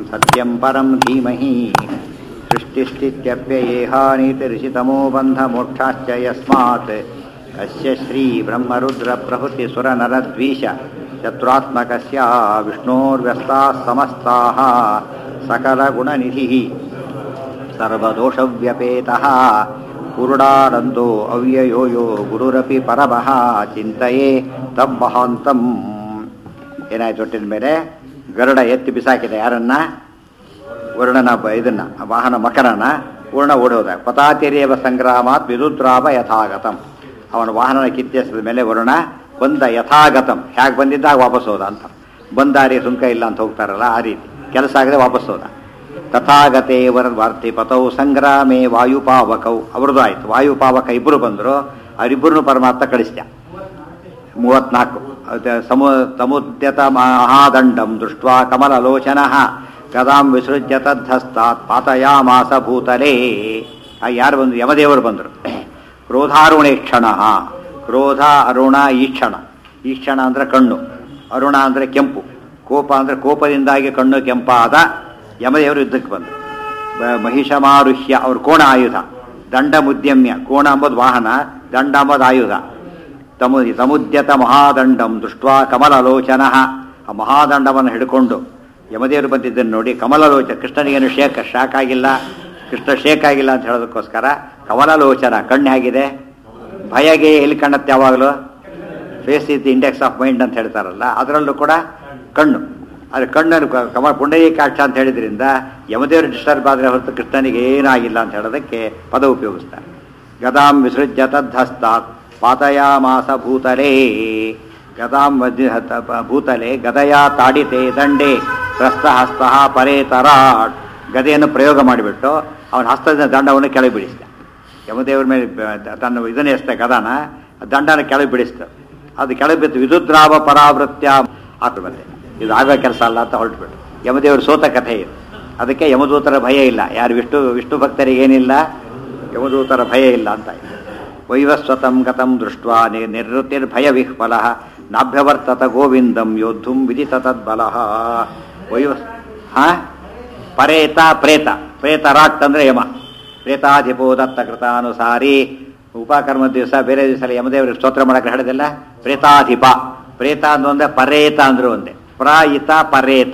ಸತ್ಯಂ ಪರಂ ಧೀಮಹಿ ಸೃಷ್ಟಿಸ್ಥಿತ್ಯಪ್ಯಯೇಹಾನಿತಿರ್ಷಿತಮೋ ಬಂಧಮೋಕ್ಷಾಶ್ಚ ಯಸ್ಮಾತ್ ಅಸ್ಯ ಶ್ರೀ ಬ್ರಹ್ಮರುದ್ರ ಪ್ರಭೃತಿ ಸುರ ನರದ್ವೀಷ ಚತುರಾತ್ಮಕಸ್ಯ ವಿಷ್ಣೋರ್ವ್ಯಸ್ತಾಃ ಸಮಸ್ತಾಃ ಸಕಲಗುಣನಿಧಿಃ ಸರ್ವದೋಷವ್ಯಪೇತಃ ಪೂರ್ಣಾನಂದೋ ಅವ್ಯಯೋ ಯೋ ಗುರುರಪಿ ಪರಮಃ ಚಿಂತೆಯೇ ತಂ ಮಹಾಂತಂ. ಏನಾಯ್ತು ಹೊಟ್ಟಿನ ಮೇಲೆ ಗರುಡ ಎತ್ತಿ ಬಿಸಾಕಿದೆ ಯಾರನ್ನ? ವರುಣನ ಇದನ್ನ ವಾಹನ ಮಕರನ. ಪೂರ್ಣ ಓಡೋದ ಪತಾತಿರೇವ ಸಂಗ್ರಾಮಾತ್ ವಿದುದ್ರಾವ ಯಥಾಗತಂ. ಅವನ ವಾಹನ ಕಿತ್ತೆಸಿದ ಮೇಲೆ ವರುಣ ಬಂದ ಯಥಾಗತಂ, ಹೇಗೆ ಬಂದಿದ್ದಾಗ ವಾಪಸ್ ಹೋದ ಅಂತ. ಬಂದಾರಿ ಸುಂಕ ಇಲ್ಲ ಅಂತ ಹೋಗ್ತಾರಲ್ಲ, ಆ ರೀತಿ ಕೆಲಸ ಆಗದೆ ವಾಪಸ್ ಹೋದ. ತಥಾಗತೇ ವಾರ್ತಿ ಪತೌ ಸಂಗ್ರಾಮೇ ವಾಯುಪಾವಕೌ. ಅವ್ರದ್ದು ಆಯ್ತು. ವಾಯುಪಾವಕ ಇಬ್ಬರು ಬಂದರು, ಅವರಿಬ್ಬರನ್ನು ಪರಮಾತ್ಮ ಕಳಿಸ್ದ. 34 ಸಮುದ್ಯತ ಮಹಾದಂಡಂ ದೃಷ್ಟ್ವಾ ಕಮಲಲೋಚನಃ ಗದಾಂ ವಿಸೃಜ್ಯ ತದ್ಧಸ್ತಾತ್ ಪಾತಯಾಮಾಸ ಭೂತಲೇ. ಯಾರು ಬಂದರು? ಯಮದೇವರು ಬಂದರು. ಕ್ರೋಧಾರುಣೇಕ್ಷಣ. ಕ್ರೋಧ ಅರುಣ ಈಕ್ಷಣ. ಈಕ್ಷಣ ಅಂದರೆ ಕಣ್ಣು, ಅರುಣ ಅಂದರೆ ಕೆಂಪು, ಕೋಪ ಅಂದರೆ ಕೋಪದಿಂದಾಗಿ ಕಣ್ಣು ಕೆಂಪಾದ ಯಮದೇವರು ಯುದ್ಧಕ್ಕೆ ಬಂದರು. ಮಹಿಷಮಾರುಹ್ಯ ಅವ್ರ ಕೋಣ ಆಯುಧ. ದಂಡ ಮುದ್ಯಮ್ಯ. ಕೋಣ ಅಂಬುದು ವಾಹನ, ದಂಡ ಅಂಬುದು ಆಯುಧ. ಸಮುದ್ಯತ ಮಹಾದಂಡಂ ದೃಷ್ಟ್ವಾ ಕಮಲಲೋಚನ. ಆ ಮಹಾದಂಡವನ್ನು ಹಿಡ್ಕೊಂಡು ಯಮದೇವರು ಬಂದಿದ್ದನ್ನು ನೋಡಿ ಕಮಲಲೋಚನ. ಕೃಷ್ಣನಿಗೇನು ಶಾಕ್ ಆಗಿಲ್ಲ, ಕೃಷ್ಣ ಶೇಕ್ ಆಗಿಲ್ಲ ಅಂತ ಹೇಳೋದಕ್ಕೋಸ್ಕರ ಕಮಲಲೋಚನ. ಕಣ್ಣು ಹೇಗಿದೆ? ಭಯಗೆ ಎಲ್ಲಿ ಕಾಣುತ್ತೆ ಯಾವಾಗಲೂ? Face is the index of mind ಅಂತ ಹೇಳ್ತಾರಲ್ಲ, ಅದರಲ್ಲೂ ಕೂಡ ಕಣ್ಣು. ಆದರೆ ಕಣ್ಣನ್ನು ಪುಂಡರೀಕಾಕ್ಷ ಅಂತ ಹೇಳಿದ್ರಿಂದ ಯಮದೇವರು ಡಿಸ್ಟರ್ಬ್ ಆದರೆ ಹೊರತು ಕೃಷ್ಣನಿಗೆ ಏನಾಗಿಲ್ಲ ಅಂತ ಹೇಳೋದಕ್ಕೆ ಪದ ಉಪಯೋಗಿಸ್ತಾರೆ. ಗದಾಂ ವಿಸೃಜ್ಯ ತದ್ಧಸ್ತಾತ್ ಪಾತಯಾಮಾಸ ಭೂತಲೇ. ಗದಾಂ ಭೂತಲೆ ಗದಯಾ ತಾಡಿತೆ ದಂಡೆ ಪ್ರಸ್ಥಹಸ್ತ ಪರೇತರಾಟ್. ಗದೆಯನ್ನು ಪ್ರಯೋಗ ಮಾಡಿಬಿಟ್ಟು ಅವನ ಹಸ್ತದಿಂದ ದಂಡವನ್ನು ಕೆಳಗೆ ಬಿಡಿಸಿದ. ಯಮದೇವ್ರ ಮೇಲೆ ತನ್ನ ಇದನ್ನೇ ಎಸ್ತ ಗದಾನ, ದಂಡನ ಕೆಳಗೆ ಬಿಡಿಸ್ತ. ಅದು ಕೆಳಗೆ ಬಿತ್ತು. ವಿದುದ್ರಾವ ಪರಾವೃತ್ಯ ಹಾಕಿ ಬಂದೆ. ಇದು ಆಗೋ ಕೆಲಸ ಅಲ್ಲ ಅಂತ ಹೊರಟುಬಿಟ್ಟು ಯಮದೇವರು ಸೋತ ಕಥೆ ಇದು. ಅದಕ್ಕೆ ಯಮದೂತರ ಭಯ ಇಲ್ಲ. ಯಾರು ವಿಷ್ಣು ಭಕ್ತರಿಗೆ ಏನಿಲ್ಲ, ಯಮದೂತರ ಭಯ ಇಲ್ಲ ಅಂತ. ವೈವಸ್ವತಂ ಗತಂ ದೃಷ್ಟ್ವಾ ನಿರ್ವೃತ್ತಿರ್ಭಯ ವಿಹ್ವಲ ನಾಭ್ಯವರ್ತತ ಗೋವಿಂದಂ ಯೋದ್ಧುಂ ವಿದಿತ ತದ್ಬಲಃ. ಪರೇತ ಪ್ರೇತ. ಪ್ರೇತರಾಟ್ ಅಂದರೆ ಯಮ. ಪ್ರೇತಾಧಿಪೋ ದತ್ತ ಕೃತಾನುಸಾರಿ. ಉಪಕರ್ಮ ದಿವಸ ಬೇರೆ ದಿವಸ ಯಮದೇವರಿಗೆ ಸ್ತೋತ್ರ ಮಾಡಕ್ಕೆ ಹೇಳಿದೆಲ್ಲ ಪ್ರೇತಾಧಿಪ. ಪ್ರೇತ ಅಂದು ಒಂದೇ, ಪರೇತ ಅಂದ್ರು ಒಂದೇ. ಪ್ರಾಯಿತ ಪರೇತ.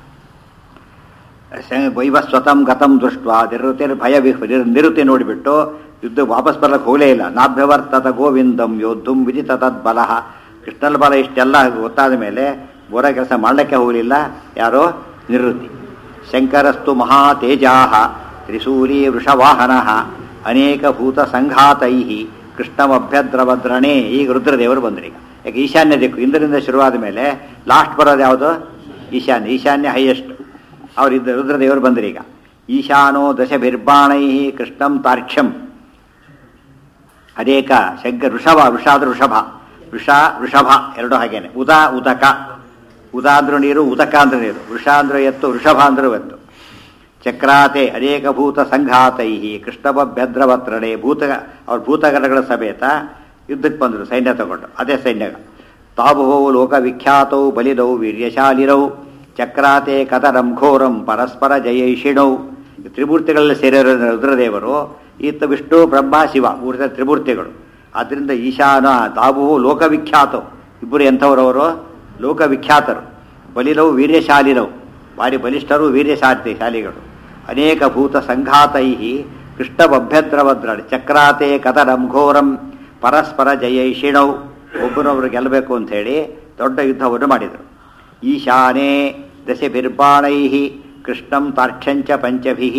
ವೈವಸ್ವತಂ ಗತಂ ದೃಷ್ಟ್ವಾ ನಿವೃತ್ತಿರ್ಭಯ ನಿವೃತ್ತಿ ನೋಡಿಬಿಟ್ಟು ಯುದ್ಧ ವಾಪಸ್ ಬರ್ಲಕ್ಕೆ ಹೋಗಲೇ ಇಲ್ಲ. ನಾಭ್ಯವರ್ತತ ಗೋವಿಂದಂ ಯೋದ್ಧುಂ ವಿದಿತ ತದ್ಬಲಃ. ಕೃಷ್ಣನ ಬಲ ಇಷ್ಟೆಲ್ಲ ಗೊತ್ತಾದ ಮೇಲೆ ಬೋರ ಕೆಲಸ ಮಾಡಲಿಕ್ಕೆ ಹೋಗಲಿಲ್ಲ. ಯಾರೋ? ನಿವೃತ್ತಿ. ಶಂಕರಸ್ತು ಮಹಾತೇಜಾಹ ತ್ರಿಶೂಲಿ ವೃಷವಾಹನಃ ಅನೇಕ ಭೂತ ಸಂಘಾತೈ ಕೃಷ್ಣಮಭ್ಯದ್ರವದ್ರಣೆ. ಈಗ ರುದ್ರದೇವರು ಬಂದರು. ಈಗ ಯಾಕೆ ಈಶಾನ್ಯ ದಿಕ್ಕು ಇಂದ್ರದಿಂದ ಶುರುವಾದ ಮೇಲೆ ಲಾಸ್ಟ್ ಬರೋದು ಯಾವುದು? ಈಶಾನ್ಯ. ಈಶಾನ್ಯ ಹೈಯೆಸ್ಟ್. ಅವರಿದ್ದ ರುದ್ರದೇವರು ಬಂದರು. ಈಗ ಈಶಾನೋ ದಶಭಿರ್ಬಾಣೈ ಕೃಷ್ಣಂ ತಾರ್ಕ್ಷ್ಯಂ. ಅನೇಕ ಶಂಕರ ವೃಷಭ. ವೃಷ ಆದ್ರೆ ವೃಷಭ ಎರಡು ಹಾಗೇನೆ. ಉದಕ. ಉದ ಅಂದ್ರೂ ನೀರು, ಉದಕ ಅಂದ್ರೆ ನೀರು. ವೃಷ ಅಂದ್ರೆ ಎತ್ತು, ವೃಷಭ ಅಂದ್ರೆ ಎತ್ತು. ಚಕ್ರಾತೆ ಅನೇಕ ಭೂತ ಸಂಘಾತೈ ಕೃಷ್ಣಭದ್ರವತ್ರಡೆ. ಅವ್ರ ಭೂತಗಣಗಳ ಸಮೇತ ಯುದ್ಧಕ್ಕೆ ಬಂದರು ಸೈನ್ಯ ತಗೊಂಡು. ಅದೇ ಸೈನ್ಯಗಳು. ತಾಬುಹೋ ಲೋಕವಿಖ್ಯಾತೌ ಬಲಿದೌ ವೀರ್ಯಶಾಲಿರೌ ಚಕ್ರಾತೆ ಕದರಂ ಘೋರಂ ಪರಸ್ಪರ ಜಯೈಷಿಣೌ. ತ್ರಿಮೂರ್ತಿಗಳಲ್ಲಿ ಸೇರಿರೋ ರುದ್ರದೇವರು, ಈತ ವಿಷ್ಣು ಬ್ರಹ್ಮ ಶಿವ, ಮೂರ್ತಿ ತ್ರಿಮೂರ್ತಿಗಳು. ಆದ್ದರಿಂದ ಈಶಾನ ತಾಬುಹು ಲೋಕವಿಖ್ಯಾತವು. ಇಬ್ಬರು ಎಂಥವರವರು? ಲೋಕವಿಖ್ಯಾತರು. ಬಲಿದೌ ವೀರ್ಯಶಾಲಿರೌ, ಭಾರಿ ಬಲಿಷ್ಠರು, ಶಾಲಿಗಳು. ಅನೇಕ ಭೂತ ಸಂಘಾತೈ ಕೃಷ್ಣಭದ್ರವದ್ರಣೆ ಚಕ್ರಾತೆ ಕದರಂ ಘೋರಂ ಪರಸ್ಪರ ಜಯೈಷಿಣೌ. ಒಬ್ಬರೊಬ್ಬರು ಗೆಲ್ಲಬೇಕು ಅಂತ ಹೇಳಿ ದೊಡ್ಡ ಯುದ್ಧವನ್ನು ಮಾಡಿದರು. ಈಶಾನೇ ದಶಭಿರ್ಬಾಣೈ ಕೃಷ್ಣಂ ತಾರ್ಕ್ಷ್ಯಂಚ ಪಂಚಭಿಃ.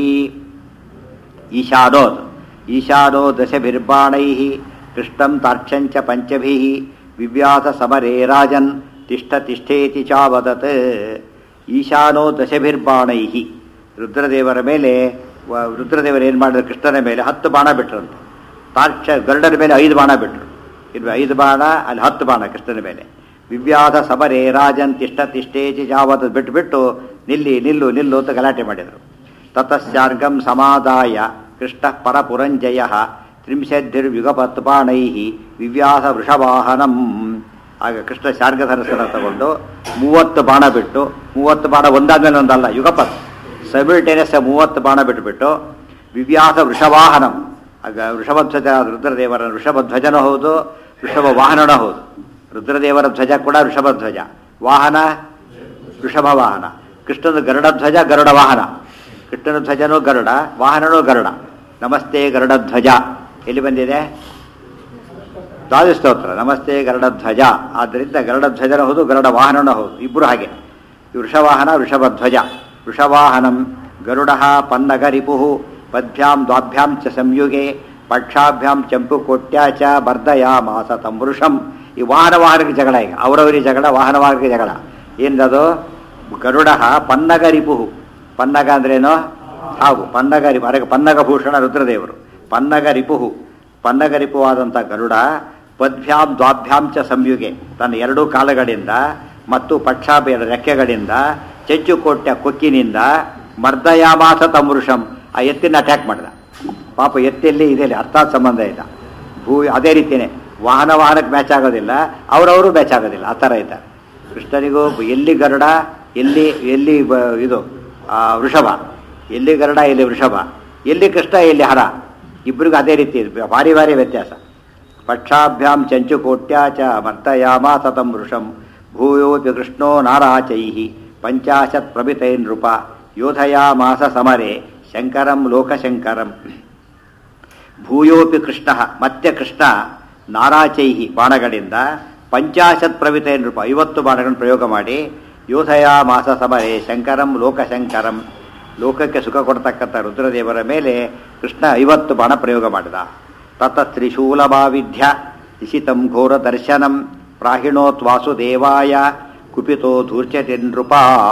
ಈಶಾನೋ ದಶಭಿರ್ಬಾಣೈ ಕೃಷ್ಣಂ ತಾರ್ಕ್ಷ್ಯಂಚ ಪಂಚಭಿಃ ವಿವ್ಯಾಸ ಸಮರೇ ರಾಜನ್ ತಿಷ್ಠೇತಿ ಚಾವದತ್. ಈಶಾನೋ ದಶಭಿರ್ಬಾಣೈ. ರುದ್ರದೇವರ ಮೇಲೆ ರುದ್ರದೇವರು ಏನು ಮಾಡಿದ್ರು? ಕೃಷ್ಣನ ಮೇಲೆ 10 ಬಾಣ ಬಿಟ್ರಂತೆ. ಗರುಡನ ಮೇಲೆ 5 ಬಾಣ ಬಿಟ್ರು. ಇನ್ನು 5 ಬಾಣ, ಅಲ್ಲಿ 10 ಬಾಣ ಕೃಷ್ಣನ ಮೇಲೆ. ವಿವ್ಯಾಸ ಸಮರೇ ರಾಜನ್ ತಿಷ್ಠೇತಿ ಚಾವದತ್ ಬಿಟ್ಟು ನಿಲ್ಲು ಅಂತ ಗಲಾಟೆ ಮಾಡಿದರು. ತತಶ್ಚಾರ್ಗಂ ಸಮಾದಾಯ ಕೃಷ್ಣ ಪರಪುರಂಜಯ ತ್ರಿಂಶದ್ಭಿರ್ಯುಗಪತ್ಪಾಣೈ ವಿವ್ಯಾಸ ವೃಷವಾಹನಂ. ಆಗ ಕೃಷ್ಣ ಶಾರ್ಗಧನಸ್ಸನ್ನು ತಗೊಂಡು 30 ಬಾಣ ಬಿಟ್ಟು, 30 ಬಾಣ ಒಂದಾದ್ಮೇಲೆ ಒಂದಲ್ಲ, ಯುಗಪತ್ ಸೈಮಿಲ್ಟೇನಿಯಸ್ 30 ಬಾಣ ಬಿಟ್ಟುಬಿಟ್ಟು ವಿವ್ಯಾಸ ವೃಷವಾಹನಂ, ವೃಷಭಧ್ವಜ ರುದ್ರದೇವರ ವೃಷಭಧ್ವಜನೂ ಹೌದು, ವೃಷಭ ವಾಹನನೂ ಹೌದು. ರುದ್ರದೇವರ ಧ್ವಜ ಕೂಡ ವೃಷಭಧ್ವಜ, ವಾಹನ ವೃಷಭ ವಾಹನ. ಕೃಷ್ಣನ ಗರುಡಧ್ವಜ ಗರುಡ ವಾಹನ, ಕೃಷ್ಣನ ಧ್ವಜನೂ ಗರುಡ, ವಾಹನನೂ ಗರುಡ. ನಮಸ್ತೆ ಗರುಡಧ್ವಜ ಎಲ್ಲಿ ಬಂದಿದೆ? ದ್ವಾದಶಸ್ತೋತ್ರ ನಮಸ್ತೆ ಗರುಡಧ್ವಜ. ಆದ್ದರಿಂದ ಗರುಡಧ್ವಜನೂ ಹೌದು, ಗರುಡ ವಾಹನನೂ ಹೌದು, ಇಬ್ಬರು ಹಾಗೆ. ವೃಷವಾಹನ ವೃಷಭಧ್ವಜ. ವೃಷವಾಹನಂ ಗರುಡ ಪನ್ನಗರಿಪು ಪದ್ಭ್ಯಾಂ ದ್ವಾಭ್ಯಾಂ ಚ ಸಂಯುಗೆ ಪಕ್ಷಾಭ್ಯಾಂ ಚಂಪುಕೋಟ್ಯ ಚ ಬರ್ಧಯಾಮಾಸ ತಂ ವೃಷಂ. ಈ ವಾಹನಕ್ಕೆ ಜಗಳ, ಈಗ ಅವರವರಿಗೆ ಜಗಳ, ವಾಹನಕ್ಕೆ ಜಗಳ. ಏನದು? ಗರುಡ ಪನ್ನಗರಿಪು. ಪನ್ನಗ ಅಂದ್ರೇನು? ಹಾವು. ಪನ್ನಗರಿಪು, ಅದಕ್ಕೆ ಪನ್ನಗಭೂಷಣ ರುದ್ರದೇವರು. ಪನ್ನಗರಿಪು, ಪನ್ನಗರಿಪುವಾದಂಥ ಗರುಡ ಪದ್ಭ್ಯಾಂ ದ್ವಾಭ್ಯಾಂ ಚ ಸಂಯುಗೆ, ತನ್ನ ಎರಡೂ ಕಾಲಗಳಿಂದ ಮತ್ತು ಪಕ್ಷಾಭ್ಯ ರೆಕ್ಕೆಗಳಿಂದ ಚೆಂಚುಕೋಟ್ಯ ಕೊಕ್ಕಿನಿಂದ ಮರ್ದಯಾಮಾಸ ತಮೃಷಂ, ಆ ಎತ್ತಿನ ಅಟ್ಯಾಕ್ ಮಾಡಿದ. ಪಾಪ ಎತ್ತೆಲ್ಲಿ ಇದೆ, ಅರ್ಥಾತ್ ಸಂಬಂಧ ಇಲ್ಲ. ಅದೇ ರೀತಿಯೇ ವಾಹನಕ್ಕೆ ಮ್ಯಾಚ್ ಆಗೋದಿಲ್ಲ, ಅವರವರು ಮ್ಯಾಚ್ ಆಗೋದಿಲ್ಲ, ಆ ಥರ ಇದ್ದಾರೆ. ಕೃಷ್ಣನಿಗೂ ಎಲ್ಲಿ ಗರುಡ, ಎಲ್ಲಿ ಇದು ವೃಷಭ, ಎಲ್ಲಿ ಗರುಡ ಎಲ್ಲಿ ವೃಷಭ, ಎಲ್ಲಿ ಕೃಷ್ಣ ಎಲ್ಲಿ ಹರ, ಇಬ್ಬರಿಗೂ ಅದೇ ರೀತಿ ಭಾರಿ ಭಾರಿ ವ್ಯತ್ಯಾಸ. ಪಕ್ಷಾಭ್ಯಾಂ ಚಂಚುಕೋಟ್ಯ ಚ ಮರ್ತಯಾಮಾಸ ತಂ ವೃಷಂ ಭೂಯೋಪಿ ಕೃಷ್ಣೋ ನಾರಾಚೈಹಿ ಪಂಚಾಶತ್ ಪ್ರಭಿತೈ ನೃಪ ಯೋಧಯಾಮಾಸ ಸಮರೆ ಶಂಕರಂ ಲೋಕಶಂಕರಂ. ಭೂಯೋಪಿ ಕೃಷ್ಣ, ಮತ್ತೆ ಕೃಷ್ಣ ನಾರಾಚೈಹಿ ಬಾಣಗಳಿಂದ ಪಂಚಾಶತ್ ಪ್ರಭಿತೈ ನೃಪ 50 ಬಾಣಗಳನ್ನು ಪ್ರಯೋಗ ಮಾಡಿ ಯೋಧಯಾಮಾಸ ಸಮರೆ ಶಂಕರಂ ಲೋಕಶಂಕರಂ, ಲೋಕಕ್ಕೆ ಸುಖ ಕೊಡ್ತಕ್ಕಂಥ ರುದ್ರದೇವರ ಮೇಲೆ ಕೃಷ್ಣ 50 ಬಾಣ ಪ್ರಯೋಗ ಮಾಡಿದ. ತತ ತ್ರಿಶೂಲಭಾವಿಧ್ಯ ನಿಶಿತಂ ಘೋರ ದರ್ಶನಂ ಪ್ರಾಹಿಣೋತ್ ವಾಸುದೇವಾಯ ಕುಪಿತೋ ಧೂರ್ಚತಿ ನೃಪ.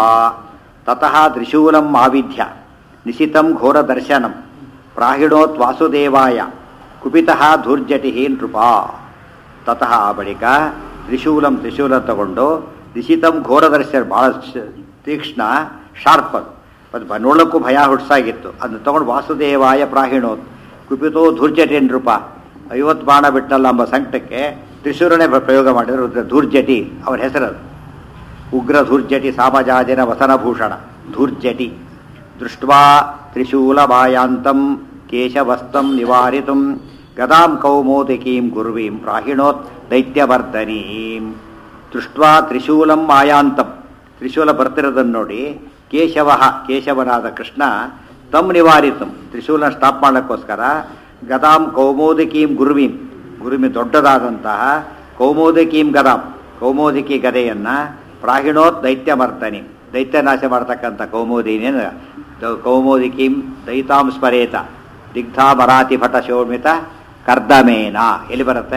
ತತಃ ತ್ರಿಶೂಲಂ ಆವಿಧ್ಯ ನಿಶಿತಂ ಘೋರ ದರ್ಶನಂ ಪ್ರಾಹಿಣೋತ್ ವಾಸುದೇವಾಯ ಕುಪಿತಃ ಧೂರ್ಜಟಿ ನೃಪ. ತತಃ ಆ ಬಳಿಕ ತ್ರಿಶೂಲಂ ತಗೊಂಡು ನಿಶಿತಂ ಘೋರ ದರ್ಶನ, ಭಾಳ ತೀಕ್ಷ್ಣ ಶಾರ್ಪ್, ಅದು ನೋಡೋಕ್ಕೂ ಭಯ ಹುಡ್ಸಾಗಿತ್ತು. ಅದನ್ನು ತಗೊಂಡು ವಾಸುದೇವಾಯ ಪ್ರಾಹಿಣೋತ್ ಕುಪಿತೋ ಧೂರ್ಜಟಿ ನೃಪ, 50 ಬಾಣ ಬಿಟ್ಟಲ್ಲ ಎಂಬ ಸಂಕಟಕ್ಕೆ ತ್ರಿಶೂಲನೇ ಪ್ರಯೋಗ ಮಾಡಿದರು. ಧೂರ್ಜಟಿ ಅವರ ಹೆಸರದು. ಉಗ್ರ ಧೂರ್ಜಟಿ ಸಾಮಜಾಜಿನ ವಸನಭೂಷಣ ಧೂರ್ಜಟಿ. ದೃಷ್ಟ್ವಾ ತ್ರಿಶೂಲಭಾಯಾಂತಂ ಕೇಶವಸ್ತಂ ನಿವಾರಿತುಂ ಗದಾಂ ಕೌಮೋದಿಕೀಂ ಗುರ್ವೀಂ ಪ್ರಾಹಿಣೋತ್ ದೈತ್ಯವರ್ಧನೀಂ. ದೃಷ್ಟ್ವಾ ತ್ರಿಶೂಲಂ ಆಯಾಂತಂ, ತ್ರಿಶೂಲ ಬರ್ತಿರೋದನ್ನು ನೋಡಿ ಕೇಶವನಾದ ಕೃಷ್ಣ ತಮ್ ನಿವಾರಿತಂ, ತ್ರಿಶೂಲನ ಸ್ಟಾಪ್ ಮಾಡೋಕ್ಕೋಸ್ಕರ ಗದಾಂ ಕೌಮೋದಿಕೀಂ ಗುರುವೀಂ, ಗುರುಮಿ ದೊಡ್ಡದಾದಂತಹ ಕೌಮೋದಿಕೀಂ ಗದಾಂ, ಕೌಮೋದಿಕಿ ಗದೆಯನ್ನು ಪ್ರಾಹಿಣೋತ್ ದೈತ್ಯಮರ್ದನಿ, ದೈತ್ಯನಾಶ ಮಾಡ್ತಕ್ಕಂಥ ಕೌಮೋದಿಕೀಂ ದೈತಾಂ ಸ್ಮರೇತ ದಿಗ್ಧಾ ಮರಾತಿ ಭಟ ಶೋಮಿತ ಕರ್ದಮೇನ. ಎಲ್ಲಿ ಬರುತ್ತೆ?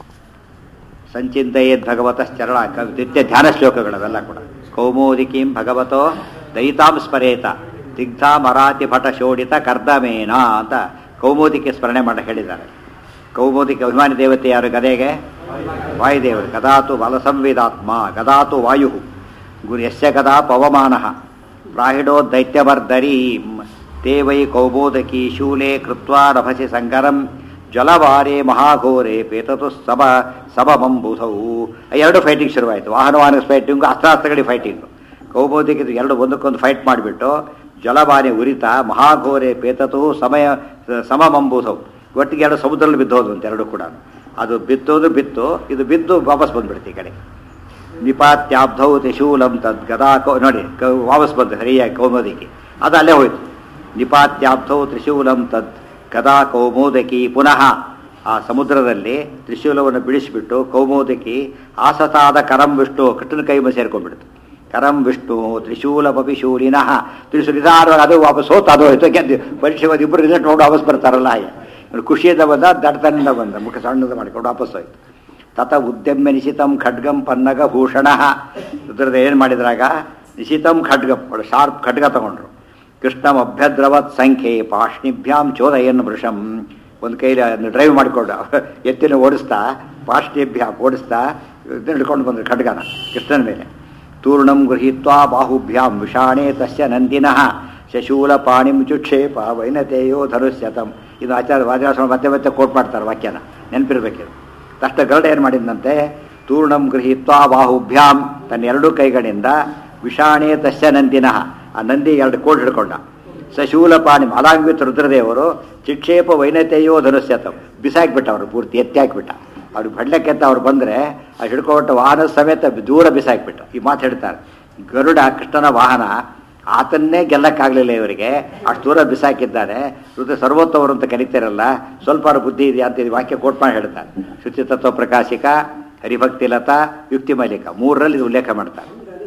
ಸಂಚಿಂತೆಯೇದ್ ಭಗವತಶ್ಚರಣ, ನಿತ್ಯ ಧ್ಯಾನ ಶ್ಲೋಕಗಳವೆಲ್ಲ ಕೂಡ. ಕೌಮೋದಿಕೀಂ ಭಗವತೋ ದೈತಾಂ ಸ್ಮರೇತ ದಿಗ್ಧಾ ಮರಾತಿ ಭಟ ಶೋಡಿತ ಕರ್ದಮೇನ ಅಂತ ಕೌಮೋದಿಕೆ ಸ್ಮರಣೆ ಮಾಡಿ ಹೇಳಿದ್ದಾರೆ. ಕೌಮೋದಿಕೆ ಅಭಿಮಾನಿ ದೇವತೆ ಯಾರು? ಗದೆಗೆ ವಾಯುದೇವರು. ಗದಾತು ಬಲಸಂವಿದಾತ್ಮ ಗದಾತು ವಾಯು ಗುರು ಯಸ್ಯ ಗದಾ ಪವಮಾನ ಪ್ರಾಹಿಣೋ ದೈತ್ಯವರ್ಧರೀಂ ತೇ ವೈ ಕೌಮೋದಕಿ ಶೂಲೆ ಕೃತ್ವಾ ರಭಸಿ ಸಂಕರಂ ಜಲವಾರೆ ಮಹಾಘೋರೆ ಪೇತತು ಸಮಮಂಬುಧವು. ಎರಡು ಫೈಟಿಂಗ್ ಶುರುವಾಯಿತು. ವಾಹನ ಫೈಟಿಂಗು, ಅಸ್ತ್ರಾಸ್ತ್ರಗಳಿಗೆ ಫೈಟಿಂಗು. ಕೌಮೋದಿಗೆ ಎರಡು ಒಂದಕ್ಕೊಂದು ಫೈಟ್ ಮಾಡಿಬಿಟ್ಟು ಜಲವಾರೆ ಉರಿತ ಮಹಾಘೋರೆ ಪೇತತು ಸಮಮಂಬುಧವು, ಒಟ್ಟಿಗೆ ಎರಡು ಸಮುದ್ರದಲ್ಲಿ ಬಿದ್ದೋದು ಅಂತ ಎರಡು ಕೂಡ. ಅದು ಬಿತ್ತು, ಇದು ಬಿದ್ದು ವಾಪಸ್ ಬಂದ್ಬಿಡ್ತು ಈ ಕಡೆ. ನಿಪಾತ್ಯಾಬ್ಧೌ ತ್ರಿಶೂಲಂ ತದ್ ಗದಾ ನೋಡಿ ವಾಪಸ್ ಬಂದು ಸರಿಯಾಗಿ ಕೌಮೋದಿಕಿ, ಅದು ಅಲ್ಲೇ ಹೋಯ್ತು. ನಿಪಾತ್ಯಾಬ್ಧೌ ತ್ರಿಶೂಲಂ ತದ್ ಗದಾ ಕೌಮೋದಕಿ. ಪುನಃ ಆ ಸಮುದ್ರದಲ್ಲಿ ತ್ರಿಶೂಲವನ್ನು ಬಿಡಿಸಿಬಿಟ್ಟು ಕೌಮೋದಕಿ ಆಸತಾದ ಕರಂ ವಿಷ್ಣು, ಕೃಷ್ಣನ ಕೈ ಸೇರ್ಕೊಂಡ್ಬಿಡ್ತು. ಕರಂ ವಿಷ್ಣು ತ್ರಿಶೂಲ ಪಪಿಶೂಲಿನಃ, ತ್ರಿಶೂಲ ಇದಾರುವಾಗ ಅದು ವಾಪಸ್ ಹೋತು, ಅದು ಹೋಯ್ತು. ಗೆದ್ದು ಪರೀಕ್ಷೆ ಇಬ್ಬರು ರಿಸಲ್ಟ್ ನೋಡಿ ವಾಪಸ್ ಬರ್ತಾರಲ್ಲ ಹಾಗೆ. ಖುಷಿಯಿಂದ ಬಂದ, ದಡ್ತನಿಂದ ಬಂದ, ಮುಖ ಸಣ್ಣದ ಮಾಡಿಕೊಂಡು ವಾಪಸ್ ಹೋಯ್ತು. ತತ ಉದ್ಯಮ್ಯ ನಿಶಿತಂ ಖಡ್ಗಂ ಪನ್ನಗ ಭೂಷಣ. ರುದ್ರದ ಏನು ಮಾಡಿದ್ರಾಗ ನಿಶಿತಂ ಖಡ್ಗಂ, ಶಾರ್ಪ್ ಖಡ್ಗ ತಗೊಂಡ್ರು. ಕೃಷ್ಣಂ ಅಭ್ಯದ್ರವತ್ ಸಂಖ್ಯೆ ಪಾಷ್ಣಿಭ್ಯಾಂ ಚೋದಯನ್ ವೃಷಂ. ಒಂದು ಕೈಲಿ ಡ್ರೈವ್ ಮಾಡಿಕೊಂಡು ಎತ್ತಿನ ಓಡಿಸ್ತಾ ಪಾಷ್ಣಿಭ್ಯಾಂ ಓಡಿಸ್ತಾ ಹಿಡ್ಕೊಂಡು ಬಂದರು ಖಡ್ಗನ ಕೃಷ್ಣನ ಮೇಲೆ. ತೂರ್ಣಂ ಗೃಹೀತ್ವಾ ಬಾಹುಭ್ಯಾಂ ವಿಷಾಣೇ ತಸ್ಯ ನಂದಿನಃ ಶಶೂಲ ಪಾಣಿಂ ಚುಕ್ಷೇಪ ವೈನತೆಯೋ ಧನುಷ್ಯತಂ. ಇದು ಆಚಾರ್ಯ ವಾದಿರಾಸ ಮತ್ತೆ ಕೋಟ್ ಮಾಡ್ತಾರೆ ವಾಕ್ಯನ, ನೆನಪಿರ್ಬೇಕಿದೆ. ತಕ್ಷಣ ಗರುಡ ಏನು ಮಾಡಿದಂತೆ, ತೂರ್ಣಂ ಗೃಹೀತ್ವಾ ಬಾಹುಭ್ಯಾಂ, ತನ್ನ ಎರಡೂ ಕೈಗಳಿಂದ ವಿಷಾಣೇ ತಸ್ಯ ನಂದಿನಃ, ಆ ನಂದಿ ಎರಡು ಕೋಡ್ ಹಿಡ್ಕೊಂಡ. ಸಶೂಲಪಾಣಿ ಅಲಾಂಗಿತ ರುದ್ರದೇವರು ಚಿಕ್ಷೇಪ ವೈನತೆಯೋ ಧನುಷ್ಯತಂ ಬಿಸಾಕ್ಬಿಟ್ಟ ಅವರು ಪೂರ್ತಿ ಎತ್ತಿ ಹಾಕ್ಬಿಟ್ಟ. ಅವ್ರಿಗೆ ಬಡ್ಲಕ್ಕೆಂತ ಅವ್ರು ಬಂದರೆ ಅದು ಹಿಡ್ಕೊಬಿಟ್ಟು ವಾಹನ ಸಮೇತ ದೂರ ಬಿಸಾಕ್ಬಿಟ್ಟ. ಈ ಮಾತು ಹೇಳ್ತಾರೆ, ಗರುಡ ಕೃಷ್ಣನ ವಾಹನ, ಆತನ್ನೇ ಗೆಲ್ಲಕ್ಕಾಗಲಿಲ್ಲ ಇವರಿಗೆ, ಅಷ್ಟು ದೂರ ಬಿಸಾಕಿದ್ದಾರೆ. ರುದ್ರ ಸರ್ವೋತ್ತವರು ಅಂತ ಕರೀತಿರಲ್ಲ, ಸ್ವಲ್ಪ ಬುದ್ಧಿ ಇದೆಯಾ ಅಂತ ವಾಕ್ಯ ಕೋಟ್ ಮಾಡಿ ಹೇಳ್ತಾರೆ. ಶುಚಿ ತತ್ವ ಪ್ರಕಾಶಿಕ, ಹರಿಭಕ್ತಿ ಲತಾ, ಯುಕ್ತಿ ಮಲಿಕ, ಮೂರರಲ್ಲಿ ಇದು ಉಲ್ಲೇಖ ಮಾಡ್ತಾರೆ.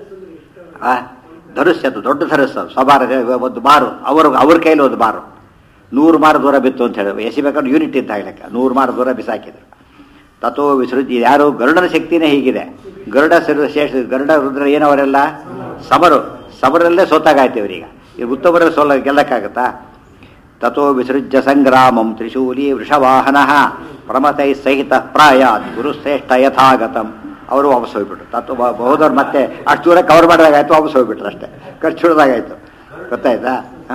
ಧನುಷ್ಯ ಅದು ದೊಡ್ಡ ಧನುಸ್ಸು, ಸ್ವಭಾರ ಒಂದು ಮಾರು, ಅವ್ರ ಕೈಲಿ ಒಂದು ಮಾರು 100 ಮಾರು ದೂರ ಬಿತ್ತು ಅಂತ ಹೇಳಿ ಎಸಿಬೇಕಾದ್ರೆ ಯೂನಿಟ್ ಇದ್ದ ಲೆಕ್ಕ 100 ಮಾರು ದೂರ ಬಿಸಾಕಿದ್ರು. ತಥೋ ವಿಸೃಜಿ, ಯಾರು ಗರುಡನ ಶಕ್ತಿನೇ ಹೀಗಿದೆ. ಗರುಡ ರುದ್ರ ಏನವರೆಲ್ಲ ಸಮರಲ್ಲೇ ಸೋತಾಗಾಯ್ತು ಇವರೀಗ. ಈ ಉತ್ತಮರ ಗೆಲ್ಲಕ್ಕಾಗತ್ತಾ? ತಥೋ ವಿಸೃಜ್ಯ ಸಂಗ್ರಾಮಂ ತ್ರಿಶೂಲಿ ವೃಷವಾಹನ ಪ್ರಮತೈ ಸಹಿತ ಪ್ರಾಯಾತ್ ಗುರುಶ್ರೇಷ್ಠ ಯಥಾಗತಂ. ಅವರು ವಾಪಸ್ ಹೋಗ್ಬಿಟ್ರು. ಬಹುದವ್ರು ಮತ್ತೆ ಅಷ್ಟು ದೂರ ಕವರ್ ಮಾಡಿದಾಗಾಯ್ತು, ವಾಪಸ್ ಹೋಗ್ಬಿಟ್ರು ಅಷ್ಟೇ, ಖರ್ಚು ಹಿಡ್ದಾಗಾಯ್ತು. ಗೊತ್ತಾಯ್ತಾ?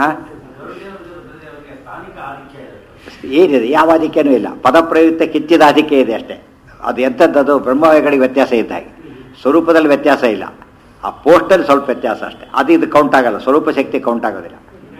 ಏನಿದೆ, ಯಾವ ಆಧಿಕ್ಯನೂ ಇಲ್ಲ. ಪದಪ್ರಯುಕ್ತ ಕಿಚ್ಚಿದ ಆಧಿಕ್ಯ ಇದೆ ಅಷ್ಟೇ. ಅದು ಎಂಥದ್ದು, ಬ್ರಹ್ಮಗಳಿಗೆ ವ್ಯತ್ಯಾಸ ಇದ್ದಾಗೆ, ಸ್ವರೂಪದಲ್ಲಿ ವ್ಯತ್ಯಾಸ ಇಲ್ಲ. ಆ ಪೋಸ್ಟಲ್ಲಿ ಸ್ವಲ್ಪ ವ್ಯತ್ಯಾಸ ಅಷ್ಟೇ. ಅದು ಇದು ಕೌಂಟ್ ಆಗಲ್ಲ, ಸ್ವರೂಪ ಶಕ್ತಿ ಕೌಂಟ್ ಆಗೋದಿಲ್ಲ.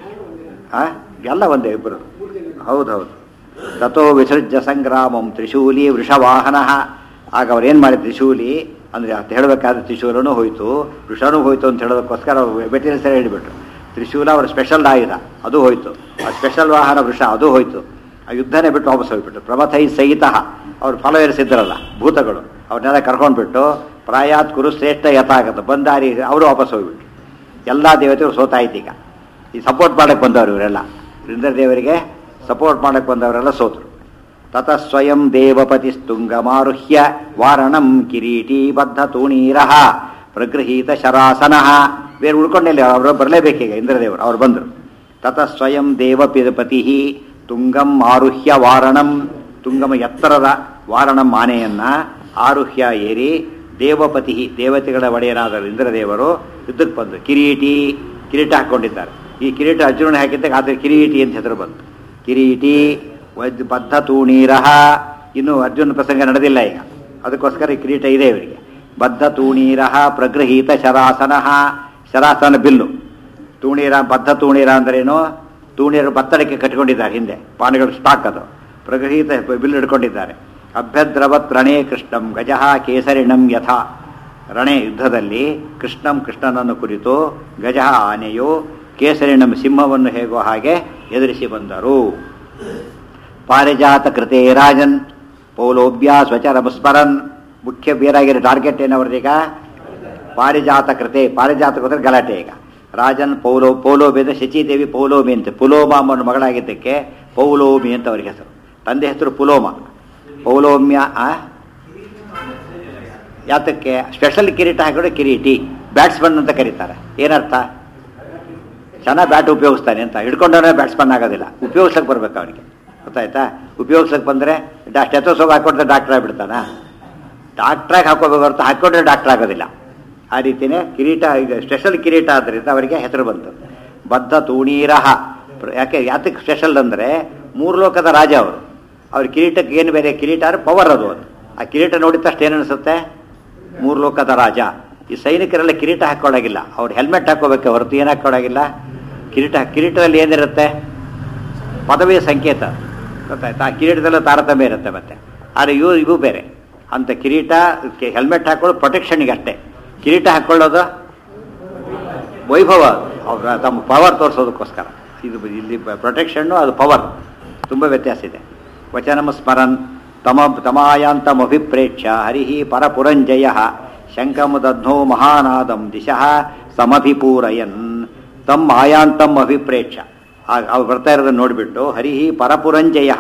ಎಲ್ಲ ಒಂದೇ ಇಬ್ಬರು. ಹೌದೌದು. ತಥೋ ವಿಸೃಜ್ಯ ಸಂಗ್ರಾಮಂ ತ್ರಿಶೂಲಿ ವೃಷವಾಹನ. ಆಗ ಅವ್ರೇನು ಮಾಡಿದ್ರು, ತ್ರಿಶೂಲಿ ಅಂದರೆ ಅಂತ ಹೇಳಬೇಕಾದ್ರೆ ತ್ರಿಶೂಲನೂ ಹೋಯ್ತು, ವೃಷನೂ ಹೋಯ್ತು ಅಂತ ಹೇಳೋದಕ್ಕೋಸ್ಕರ ಬೆಟ್ಟಿನ ಸರಿ ಹೇಳಿಬಿಟ್ರು. ತ್ರಿಶೂಲ ಅವ್ರ ಸ್ಪೆಷಲ್ ಆಯುಧ, ಅದು ಹೋಯ್ತು. ಆ ಸ್ಪೆಷಲ್ ವಾಹನ ವೃಷ, ಅದು ಹೋಯ್ತು. ಆ ಯುದ್ಧನೇ ಬಿಟ್ಟು ವಾಪಸ್ ಹೋಗ್ಬಿಟ್ರು. ಪ್ರಮಥೈ ಸಹಿತ ಅವ್ರು ಫಾಲೋಯರ್ಸ್ ಇದ್ರಲ್ಲ ಭೂತಗಳು, ಅವ್ರನ್ನೆಲ್ಲ ಕರ್ಕೊಂಡ್ಬಿಟ್ಟು ಪ್ರಾಯಾತ್ ಕುರುಶ್ರೇಷ್ಠ ಯಥಾಗತ ಬಂದಾರಿ ಅವರು ವಾಪಸ್ ಹೋಗ್ಬಿಟ್ರು. ಎಲ್ಲ ದೇವತೆಗಳು ಸೋತಾಯ್ತು. ಈಗ ಈ ಸಪೋರ್ಟ್ ಮಾಡಕ್ಕೆ ಬಂದವರು ಇವರೆಲ್ಲ, ಇಂದ್ರದೇವರಿಗೆ ಸಪೋರ್ಟ್ ಮಾಡಕ್ಕೆ ಬಂದವರೆಲ್ಲ ಸೋತರು. ತತ ಸ್ವಯಂ ದೇವಪತಿ ಸ್ತುಂಗಮಾರುಹ್ಯ ವಾರಣಂ ಕಿರೀಟಿ ಬದ್ಧ ತೂಣೀರಃ ಪ್ರಗೃಹೀತ ಶರಾಸನಃ. ಬೇರೆ ಉಳ್ಕೊಂಡಲ್ಲಿ ಅವರು ಬರಲೇಬೇಕೀಗ ಇಂದ್ರದೇವರು, ಅವ್ರು ಬಂದರು. ತತ ಸ್ವಯಂ ದೇವಪತಿ ತುಂಗಂ ಆರುಹ್ಯ ವಾರಣಂ, ತುಂಗಮ ಎತ್ತರದ ವಾರಣಂ ಆನೆಯನ್ನ ಆರುಹ್ಯ ಏರಿ ದೇವಪತಿ ದೇವತೆಗಳ ಒಡೆಯನಾದ ಇಂದ್ರದೇವರು ಯುದ್ಧಕ್ಕೆ ಬಂದರು. ಕಿರೀಟ ಹಾಕ್ಕೊಂಡಿದ್ದಾರೆ. ಈ ಕಿರೀಟ ಅರ್ಜುನ ಹಾಕಿದ್ದಾಗ ಆದರೆ ಕಿರೀಟಿ ಅಂತ ಹೆಸರು ಬಂತು. ಕಿರೀಟಿ ಬದ್ಧ ತೂಣೀರಃ. ಇನ್ನು ಅರ್ಜುನ ಪ್ರಸಂಗ ನಡೆದಿಲ್ಲ ಈಗ, ಅದಕ್ಕೋಸ್ಕರ ಈ ಕಿರೀಟ ಇದೆ ಇವರಿಗೆ. ಬದ್ಧ ತೂಣೀರಃ ಪ್ರಗೃಹೀತ ಶರಾಸನಃ. ಶರಾಸನ ಬಿಲ್ಲು. ತೂಣೀರ ಬದ್ಧ ತೂಣೀರ ಅಂದ್ರೇನು, ತೂಣೀರ ಬತ್ತಡಕ್ಕೆ ಕಟ್ಟಿಕೊಂಡಿದ್ದಾರೆ ಹಿಂದೆ, ಪಾಣಿಗಳು ಸ್ಟಾಕ್ ಅದು. ಪ್ರಗೃಹೀತ ಬಿಲ್ಲು ಹಿಡ್ಕೊಂಡಿದ್ದಾರೆ. ಅಭ್ಯದ್ರವತ್ ರಣೇ ಕೃಷ್ಣಂ ಗಜಃ ಕೇಸರಿಣಂ ಯಥಾ. ರಣೆ ಯುದ್ಧದಲ್ಲಿ ಕೃಷ್ಣನನ್ನು ಕುರಿತು ಗಜಃ ಆನೆಯು ಕೇಸರಿಣಂ ಸಿಂಹವನ್ನು ಹೇಗೋ ಹಾಗೆ ಎದುರಿಸಿ ಬಂದರು. ಪಾರಿಜಾತ ಕೃತೆ ರಾಜನ್ ಪೌಲೋಭ್ಯ ಸ್ವಚರಮಸ್ಮರನ್. ಮುಖ್ಯ ಬೇರಾಗಿರೋ ಟಾರ್ಗೆಟ್ ಏನವರೀಗ, ಪಾರಿಜಾತ ಕೃತೆ. ಪಾರಿಜಾತ ಕೃತ ಗಲಾಟೆ. ಈಗ ರಾಜನ್ ಪೌಲೋಮಿ ಅಂದರೆ ಶಚೀದೇವಿ ಪೌಲೋಮಿ ಅಂತ, ಪುಲೋಮ ಅನ್ನೋ ಮಗಳಾಗಿದ್ದಕ್ಕೆ ಪೌಲೋಮಿ ಅಂತ ಅವ್ರಿಗೆ ಹೆಸರು. ತಂದೆ ಹೆಸರು ಪುಲೋಮ. ಪೌಲೋಮ್ಯ ಯಾತಕ್ಕೆ ಸ್ಪೆಷಲ್ ಕಿರೀಟ ಹಾಕಿದ್ರೆ ಕಿರೀಟಿ, ಬ್ಯಾಟ್ಸ್ಮನ್ ಅಂತ ಕರೀತಾರೆ. ಏನರ್ಥ, ಚೆನ್ನಾಗಿ ಬ್ಯಾಟ್ ಉಪಯೋಗಿಸ್ತಾನೆ ಅಂತ. ಹಿಡ್ಕೊಂಡವನೇ ಬ್ಯಾಟ್ಸ್ಮನ್ ಆಗೋದಿಲ್ಲ, ಉಪಯೋಗಿಸಕ್ಕೆ ಬರ್ಬೇಕು ಅವನಿಗೆ. ಗೊತ್ತಾಯ್ತಾ? ಉಪಯೋಗಿಸಕ್ಕೆ ಬಂದರೆ ಸ್ಟೆಥೋಸ್ಕೋಪ್ ಹಾಕ್ಕೊಂಡ್ರೆ ಡಾಕ್ಟರ್ ಆಗಿಬಿಡ್ತಾನ. ಡಾಕ್ಟ್ರಾಗಿ ಹಾಕೋಬೇಕು ಹೊರತು ಹಾಕ್ಕೊಂಡ್ರೆ ಡಾಕ್ಟರ್ ಆಗೋದಿಲ್ಲ. ಆ ರೀತಿಯೇ ಕಿರೀಟ, ಈಗ ಸ್ಪೆಷಲ್ ಕಿರೀಟ ಆದ್ದರಿಂದ ಅವರಿಗೆ ಹೆಸರು ಬಂತು. ಬದ್ಧ ತೂಣೀರಃ. ಯಾತಕ್ಕೆ ಸ್ಪೆಷಲ್ ಅಂದರೆ 3 ಲೋಕದ ರಾಜ ಅವರು. ಅವ್ರ ಕಿರೀಟಕ್ಕೆ ಏನು ಬೇರೆ, ಕಿರೀಟ ಅಂದರೆ ಪವರ್ ಅದು. ಆ ಕಿರೀಟ ನೋಡಿದ ತಕ್ಷಣ ಏನು ಅನಿಸುತ್ತೆ, 3 ಲೋಕದ ರಾಜ. ಈ ಸೈನಿಕರೆಲ್ಲ ಕಿರೀಟ ಹಾಕ್ಕೊಳ್ಳೋಗಿಲ್ಲ, ಅವ್ರು ಹೆಲ್ಮೆಟ್ ಹಾಕೋಬೇಕು ಹೊರತು ಏನು ಹಾಕ್ಕೊಳ್ಳೋಗಿಲ್ಲ. ಕಿರೀಟದಲ್ಲಿ ಏನಿರುತ್ತೆ, ಪದವಿಯ ಸಂಕೇತ. ಗೊತ್ತಾಯ್ತಾ? ಆ ಕಿರೀಟದಲ್ಲೂ ತಾರತಮ್ಯ ಇರುತ್ತೆ. ಮತ್ತೆ ಆದರೆ ಇವು ಬೇರೆ ಅಂತ. ಕಿರೀಟ ಹೆಲ್ಮೆಟ್ ಹಾಕೊಳ್ಳೋದು ಪ್ರೊಟೆಕ್ಷನ್ಗೆ ಅಷ್ಟೇ. ಕಿರೀಟ ಹಾಕ್ಕೊಳ್ಳೋದು ವೈಭವ, ಅವ್ರ ತಮ್ಮ ಪವರ್ ತೋರಿಸೋದಕ್ಕೋಸ್ಕರ. ಇಲ್ಲಿ ಪ್ರೊಟೆಕ್ಷನ್ನು, ಅದು ಪವರ್, ತುಂಬ ವ್ಯತ್ಯಾಸ ಇದೆ. ವಚನಂ ಸ್ಮರನ್ ತಮಾಯಾಂತಮಭಿಪ್ರೇಕ್ಷ್ಯ ಹರಿಹಿ ಪರಪುರಂಜಯ ಶಂಕಂ ದಧ್ನೋ ಮಹಾನಾದಂ ದಿಶಃ ಸಮಭಿಪೂರಯನ್. ತಮ್ಮ ಆಯಾಂತಂ ಅಭಿಪ್ರೇಕ್ಷ್ಯ, ಅವ್ರು ಬರ್ತಾ ಇರೋದನ್ನು ನೋಡಿಬಿಟ್ಟು ಹರಿಹಿ ಪರಪುರಂಜಯ.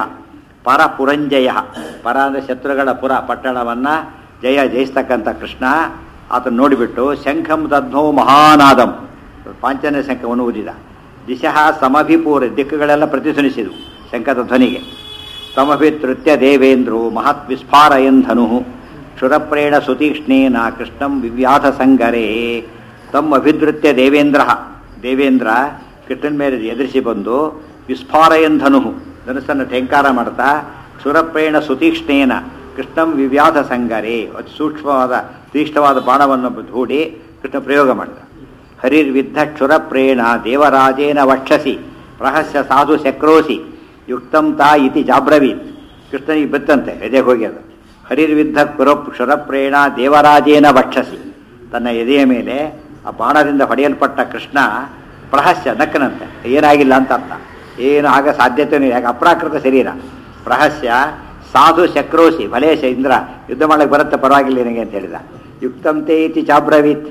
ಪರ ಅಂದರೆ ಶತ್ರುಗಳ ಪುರ, ಪಟ್ಟಣವನ್ನು ಜಯಿಸ್ತಕ್ಕಂಥ ಕೃಷ್ಣ. ಆತನ್ನು ನೋಡಿಬಿಟ್ಟು ಶಂಖಂ ದಧ್ನೋ ಮಹಾನಾದಂ, ಪಾಂಚನ ಶಂಖವನ್ನು ಊದಿದ. ದಿಶಃ ಸಮಭಿಪೂರ, ದಿಕ್ಕುಗಳೆಲ್ಲ ಪ್ರತಿಧ್ವನಿಸಿದವು ಶಂಖದ ಧ್ವನಿಗೆ. ತಮಭಿತೃತ್ಯ ದೇವೇಂದ್ರೋ ಮಹತ್ ವಿಸ್ಫಾರಯನ್ ಧನು ಕ್ಷುರಪ್ರೇಣ ಸುತೀಕ್ಷ್ಣೇನ ಕೃಷ್ಣಂ ವಿವ್ಯಾಧ ಸಂಗರೇ. ತಮ್ಮ ಅಭಿಧೃತ್ಯ ದೇವೇಂದ್ರ ಕೃಷ್ಣನ ಮೇಲೆ ಎದುರಿಸಿ ಬಂದು ವಿಸ್ಫಾರಯನ್ ಧನು, ಧನುಸ್ಸನ್ನು ಠೇಂಕಾರ ಮಾಡ್ತಾ ಕ್ಷುರಪ್ರೇಣ ಸುತೀಕ್ಷ್ಣೇನ ಕೃಷ್ಣಂ ವಿವ್ಯಾಧ ಸಂಗರೇ, ಅತಿ ಸೂಕ್ಷ್ಮವಾದ ತೀಕ್ಷ್ಣವಾದ ಬಾಣವನ್ನು ಹೂಡಿ ಕೃಷ್ಣ ಪ್ರಯೋಗ ಮಾಡಿದ. ಹರಿರ್ವಿದ್ಧ ಕ್ಷುರಪ್ರೇಣ ದೇವರಾಜೇನ ವಕ್ಷಸಿ ಪ್ರಹಸ್ಯ ಸಾಧು ಶಕ್ರೋಸಿ ಯುಕ್ತಂ ತಾ ಇತಿ ಜಾಬ್ರವೀತ್. ಕೃಷ್ಣನಿಗೆ ಬಿತ್ತಂತೆ ಎದೆಗೆ ಹೋಗಿ ಅದು. ಹರಿರ್ವಿದ್ಧ ಕ್ಷುರಪ್ರೇಣ ದೇವರಾಜೇನ ವಕ್ಷಸಿ. ತನ್ನ ಎದೆಯ ಮೇಲೆ ಆ ಬಾಣದಿಂದ ಹೊಡೆಯಲ್ಪಟ್ಟ ಕೃಷ್ಣ ಪ್ರಹಸ್ಯ ನಕ್ಕನಂತೆ. ಏನಾಗಿಲ್ಲ ಅಂತ ಅರ್ಥ. ಏನು ಆಗ ಸಾಧ್ಯತೆಯೂ ಯಾಕೆ ಅಪ್ರಾಕೃತ ಶರೀರ. ಪ್ರಹಸ್ಯ ಸಾಧು ಶಕ್ರೋಸಿ ಭಲೇಶ ಇಂದ್ರ ಯುದ್ಧ ಮಾಡಕ್ಕೆ ಬರುತ್ತೆ ಪರವಾಗಿಲ್ಲ ನಿನಗೆ ಅಂತ ಹೇಳಿದ. ಯುಕ್ತಂತೆ ಇತಿ ಚಾಬ್ರವೀತ್.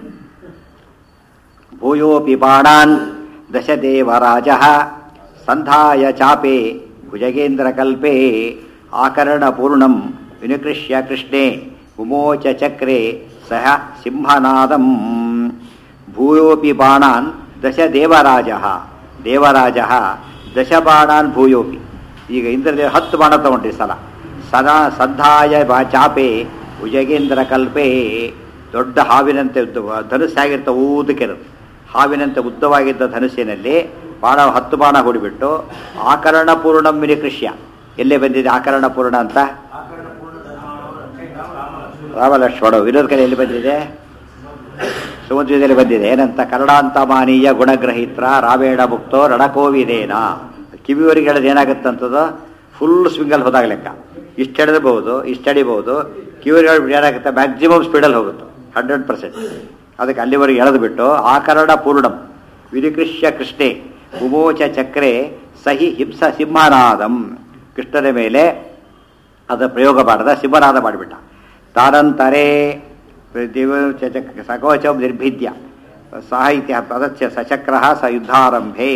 ಭೂಯೋಪಿ ಬಾಣಾನ್ ದಶದೇವರಾಜ ಸಂಧಾಯ ಚಾಪೆ ಭುಜಗೇಂದ್ರಕಲ್ಪೆ ಆಕರ್ಣಪೂರ್ಣಂ ವಿನಿಕೃಷ್ಯ ಕೃಷ್ಣೇ ಉಮೋಚ ಚಕ್ರೆ ಸಹ ಸಿಂಹನಾದಂ. ಭೂಯೋಪಿ ಬಾಣಾನ್ ದಶದೇವರಾಜ ದೇವರಾಜ ದಶಬಾಣಾನ್ ಭೂಯೋಪಿ. ಈಗ ಇಂದ್ರದೇವ 10 ಬಾಣ ತಗೊಂಡ್ರಿ ಸದಾ ಸಂಧಾಯ ಚಾಪೆ ಭುಜಗೇಂದ್ರ ಕಲ್ಪೆ. ದೊಡ್ಡ ಹಾವಿನಂತೆ ಧನುಸ್ಸಾಗಿರ್ತ ಊದಕ್ಕಿರುತ್ತೆ. ಹಾವಿನಂತೆ ಉದ್ದವಾಗಿದ್ದ ಧನುಸ್ಸಿನಲ್ಲಿ ಬಾಣ 10 ಬಾಣ ಹೂಡಿಬಿಟ್ಟು ಆಕರ್ಣ ಪೂರ್ಣಂ ವಿನಿಕೃಷ್ಯ. ಎಲ್ಲೇ ಬಂದಿದೆ ಆಕರ್ಣ ಪೂರ್ಣ ಅಂತ? ರಾಮಲಕ್ಷ್ಮಣ ವಿರೋಧ ಕಲೆ ಎಲ್ಲಿ ಬಂದಿದೆ? ಸಮುದ್ರದಲ್ಲಿ ಬಂದಿದೆ. ಏನಂತ? ಕರ್ಣಾಂತಮಾನೀಯ ಗುಣಗ್ರಹಿತ್ರ ರಾಮೇಣ ಮುಕ್ತೋ ರಣಕೋವಿದೇನ. ಕಿವಿಯವರಿಗೆ ಹೇಳೋದು ಏನಾಗುತ್ತಂಥದ್ದು? ಫುಲ್ ಸ್ವಿಂಗಲ್ಲಿ ಹೋದಾಗ ಲೆಕ್ಕ. ಇಷ್ಟು ಹಿಡಿದಬಹುದು, ಇಷ್ಟು ಹಿಡಿಬಹುದು. ಕಿವಿಯವರಿಗೆ ಏನಾಗುತ್ತೆ? ಮ್ಯಾಕ್ಸಿಮಮ್ ಸ್ಪೀಡಲ್ಲಿ ಹೋಗುತ್ತೆ 100%. ಅದಕ್ಕೆ ಅಲ್ಲಿವರೆಗೆ ಎಳೆದು ಬಿಟ್ಟು ಆಕರ್ಣ ಪೂರ್ಣಂ ವಿನಿಕೃಷ್ಯ ಕೃಷ್ಣೆ ಉಮೋಚ ಚಕ್ರೆ ಸಹಿ ಹಿಂಸ ಸಿಂಹನಾದಂ. ಕೃಷ್ಣನ ಮೇಲೆ ಅದ ಪ್ರಯೋಗ ಮಾಡದ ಸಿಂಹನಾದ ಮಾಡಿಬಿಟ್ಟ. ತಾನಂತರೇ ಸಕೋಚಂ ನಿರ್ಭಿದ್ಯ ಸಾಹಿತ್ಯ ಪದಚ್ಯ ಸಚಕ್ರ ಸ ಯುದ್ಧಾರಂಭೆ.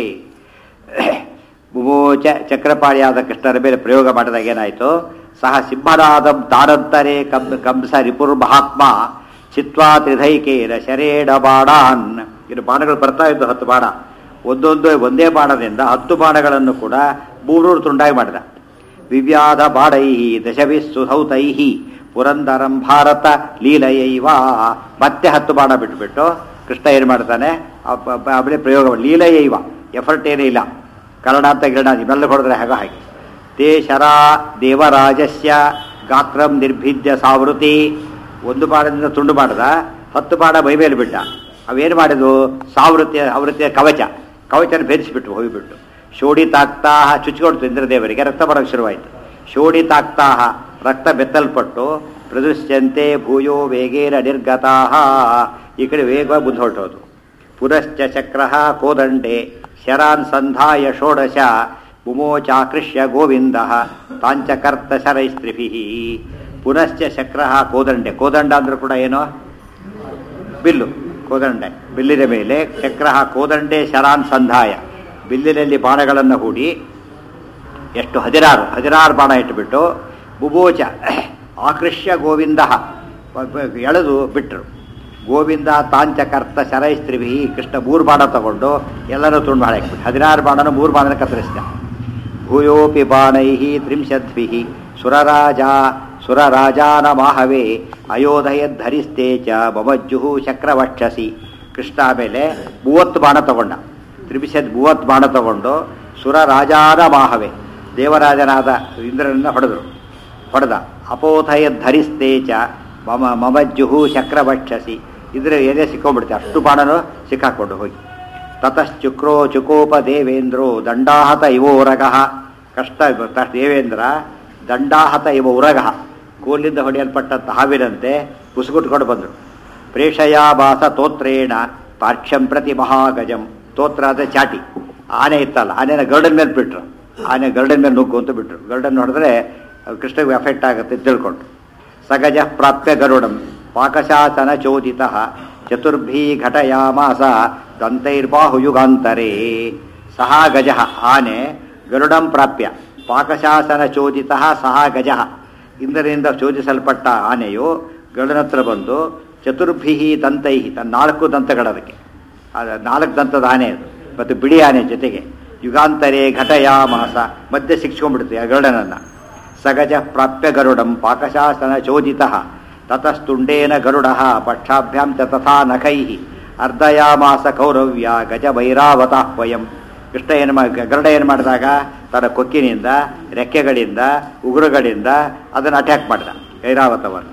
ಉಮೋಚ ಚಕ್ರಪಾಣಿಯಾದ ಕೃಷ್ಣನ ಮೇಲೆ ಪ್ರಯೋಗ ಮಾಡಿದಾಗ ಏನಾಯಿತು? ಸಹ ಸಿಂಹನಾದಂ ತಾನಂತರೇ ಕಂಸ ರಿಪುರ್ ಮಹಾತ್ಮ ಚಿತ್ವಾ ತ್ರಿಧೈಕೇನ ಶರೇಣ ಬಾಣಾನ್. ಇನ್ನು ಬಾಣಗಳು ಬರ್ತಾ ಇದ್ದು 10 ಬಾಣ. ಒಂದೇ ಬಾಣದಿಂದ 10 ಬಾಣಗಳನ್ನು ಕೂಡ 3 ತುಂಡಾಗಿ ಮಾಡಿದ. ವಿವ್ಯಾಧ ಬಾಣೈ ದಶವಿಸ್ಸು ಸೌತೈ ಪುರಂದರಂ ಭಾರತ ಲೀಲಯೈವ. ಮತ್ತೆ 10 ಬಾಣ ಬಿಟ್ಟುಬಿಟ್ಟು ಕೃಷ್ಣ ಏನು ಮಾಡ್ತಾನೆ? ಆಮೇಲೆ ಪ್ರಯೋಗ ಲೀಲಯೈವ. ಎಫರ್ಟ್ ಏನೂ ಇಲ್ಲ. ಕರ್ಣ ಅಂತ ಗಿರಣ ಇವೆಲ್ಲ ಹೊಡೆದ್ರೆ ಹಾಗೆ. ತೇ ಶರಾ ದೇವರಾಜಸ್ಯ ಗಾತ್ರಂ ನಿರ್ಭಿದ್ಯ ಸಾವೃತಿ. 1 ಬಾಣದಿಂದ ತುಂಡು ಮಾಡಿದ, 10 ಬಾಣ ಮೈಮೇಲೆ ಬಿಟ್ಟ. ಅವೇನು ಮಾಡಿದ್ವು? ಆವೃತ್ತಿಯ ಕವಚನ ಭೇದಿಸಿಬಿಟ್ಟು ಹೋಗಿಬಿಟ್ಟು ಶೋಡಿತಾಕ್ತಾಹ ಚುಚ್ಚಿಕೊಡ್ತು ಇಂದ್ರದೇವರಿಗೆ. ರಕ್ತ ಬರೋಕ್ಕೆ ಶುರುವಾಯಿತು. ಶೋಡಿತಾಕ್ತಾಹ ರಕ್ತ ಬೆತ್ತಲ್ಪಟ್ಟು ಪ್ರದೃಶ್ಯಂತೆ ಭೂಯೋ ವೇಗೇನ ನಿರ್ಗತಾಹ. ಈ ಕಡೆ ವೇಗ ಮುಂದೆ ಹೊರಟೋದು. ಪುನಶ್ಚ ಚಕ್ರ ಕೋದಂಡೆ ಶರಾನ್ ಸಂಧಾಯ ಷೋಡಶ ಮುಮೋಚಾಕೃಷ್ಯ ಗೋವಿಂದ ತಾಂಚಕರ್ತ ಶರೈಸ್ತ್ರಿಭಿ. ಪುನಶ್ಚ ಚಕ್ರ ಕೋದಂಡೆ. ಕೋದಂಡ ಅಂದ್ರೂ ಕೂಡ ಏನು? ಬಿಲ್ಲು. ಕೋದಂಡೆ ಬಿಲ್ಲಿನ ಮೇಲೆ ಚಕ್ರ ಕೋದಂಡೆ ಶರಾನ್ ಸಂಧಾಯ. ಬಿಲ್ಲಿನಲ್ಲಿ ಬಾಣಗಳನ್ನು ಹೂಡಿ ಎಷ್ಟು? 16 ಬಾಣ ಇಟ್ಟುಬಿಟ್ಟು ಬುಬೋಚ ಆಕೃಷ್ಯ ಗೋವಿಂದ ಎಳೆದು ಬಿಟ್ಟರು. ಗೋವಿಂದ ತಾಂಚಕರ್ತ ಶರೈಸ್ತ್ರಿಭಿ. ಕೃಷ್ಣ 3 ಬಾಣ ತಗೊಂಡು ಎಲ್ಲರೂ ತುಂಡು ಹಾಕಿಬಿಟ್ಟು 16 ಬಾಣನ 3 ಬಾಣನ ಕತ್ತರಿಸಿದ. ಭೂಯೋಪಿ ಬಾಣೈ ತ್ರಿಂಶದ್ಭಿ ಸುರರಾಜಾನ ಮಾಹವೇ ಅಯೋಧಯದ್ಧರಿಸ್ತೆ ಚ ಮಮಜ್ಜುಹು ಚಕ್ರವಕ್ಷಸಿ. ಕೃಷ್ಣ ಆಮೇಲೆ 30 ಬಾಣ ತಗೊಂಡ. 30 ಬಾಣ ತಗೊಂಡು ಸುರರಾಜಾನ ಮಾಹವೇ ದೇವರಾಜನಾದ ಇಂದ್ರನನ್ನು ಹೊಡೆದ. ಅಪೋಧಯದ್ಧರಿಸ್ತೆ ಚ ಮಮಜ್ಜುಹು ಚಕ್ರವಕ್ಷಸಿ. ಇದ್ರೆ ಎದೆ ಸಿಕ್ಕೊಂಡ್ಬಿಡುತ್ತೆ. ಅಷ್ಟು ಬಾಣನು ಸಿಕ್ಕಾಕೊಂಡು ಹೋಗಿ. ತತಶ್ಚುಕ್ರೋ ಚುಕೋಪ ದೇವೇಂದ್ರೋ ದಂಡಾಹತ ಇವ ಉರಗಃ. ಕಷ್ಟ ದೇವೇಂದ್ರ ದಂಡಾಹತ ಇವ ಉರಗಃ. ಕೋಲಿಂದ ಹೊಡೆಯಲ್ಪಟ್ಟಂತ ಹಾವಿನಂತೆ ಕುಸುಗುಟ್ಕೊಂಡು ಬಂದರು. ಪ್ರೇಷಯಾಭಾಸ ತೋತ್ರೇಣ ತಾರ್ಕ್ಷ್ಯಂ ಪ್ರತಿ ಮಹಾಗಜಂ. ತೋತ್ರ ಅಂದರೆ ಚಾಟಿ. ಆನೆ ಇತ್ತಲ್ಲ, ಆನೆನ ಗರುಡನ ಮೇಲೆ ಬಿಟ್ರು. ಆನೆ ಗರುಡನ ಮೇಲೆ ನುಗ್ಗು ಅಂತ ಬಿಟ್ರು. ಗರುಡನ್ ಹೊಡೆದ್ರೆ ಕೃಷ್ಣಗೆ ಎಫೆಕ್ಟ್ ಆಗುತ್ತೆ ತಿಳ್ಕೊಂಡು. ಸಗಜ ಪ್ರಾಪ್ಯ ಗರುಡಂ ಪಾಕಶಾಸನ ಚೋದಿತ ಚತುರ್ಭಿ ಘಟಯಾಮಾಸ ದಂತೈರ್ಬಾಹುಯುಗಾಂತರೇ. ಸಹ ಗಜ ಆನೆ ಗರುಡಂ ಪ್ರಾಪ್ಯ ಪಾಕಶಾಸನ ಚೋದಿತ ಸಹ ಗಜ. ಇಂದ್ರನಿಂದ ಚೋದಿಸಲ್ಪಟ್ಟ ಆನೆಯು ಗರುಡನ ಹತ್ರ ಬಂದು ಚತುರ್ಭಿ ದಂತೈ ತನ್ನ 4 ದಂತಗಳದಕ್ಕೆ 4 ದಂತದ ಆನೆ ಅದು ಮತ್ತು ಬಿಡಿ ಆನೆ ಜೊತೆಗೆ ಯುಗಾಂತರೇ ಘಟಯಾಮಾಸ ಮಧ್ಯೆ ಸಿಕ್ಸ್ಕೊಂಡ್ಬಿಡುತ್ತೆ ಆ ಗರುಡನನ್ನು. ಸಗಜ ಪ್ರಾಪ್ಯ ಗರುಡಂ ಪಾಕಶಾಸನ ಚೋದಿತ ತತಸ್ತುಂಡೇನ ಗರುಡ ಪಕ್ಷಾಭ್ಯಾಂ ಚ ತಥಾ ನಖೈ ಅರ್ಧಯಾಮಾಸ ಕೌರವ್ಯ ಗಜ ಭೈರಾವತಾಹ್ವಯಂ. ಕೃಷ್ಣ ಗರುಡ ಏನು ಮಾಡಿದಾಗ ತನ್ನ ಕೊಕ್ಕಿನಿಂದ ರೆಕ್ಕೆಗಳಿಂದ ಉಗುರುಗಳಿಂದ ಅದನ್ನು ಅಟ್ಯಾಕ್ ಮಾಡಿದ ಐರಾವತವನ್ನು.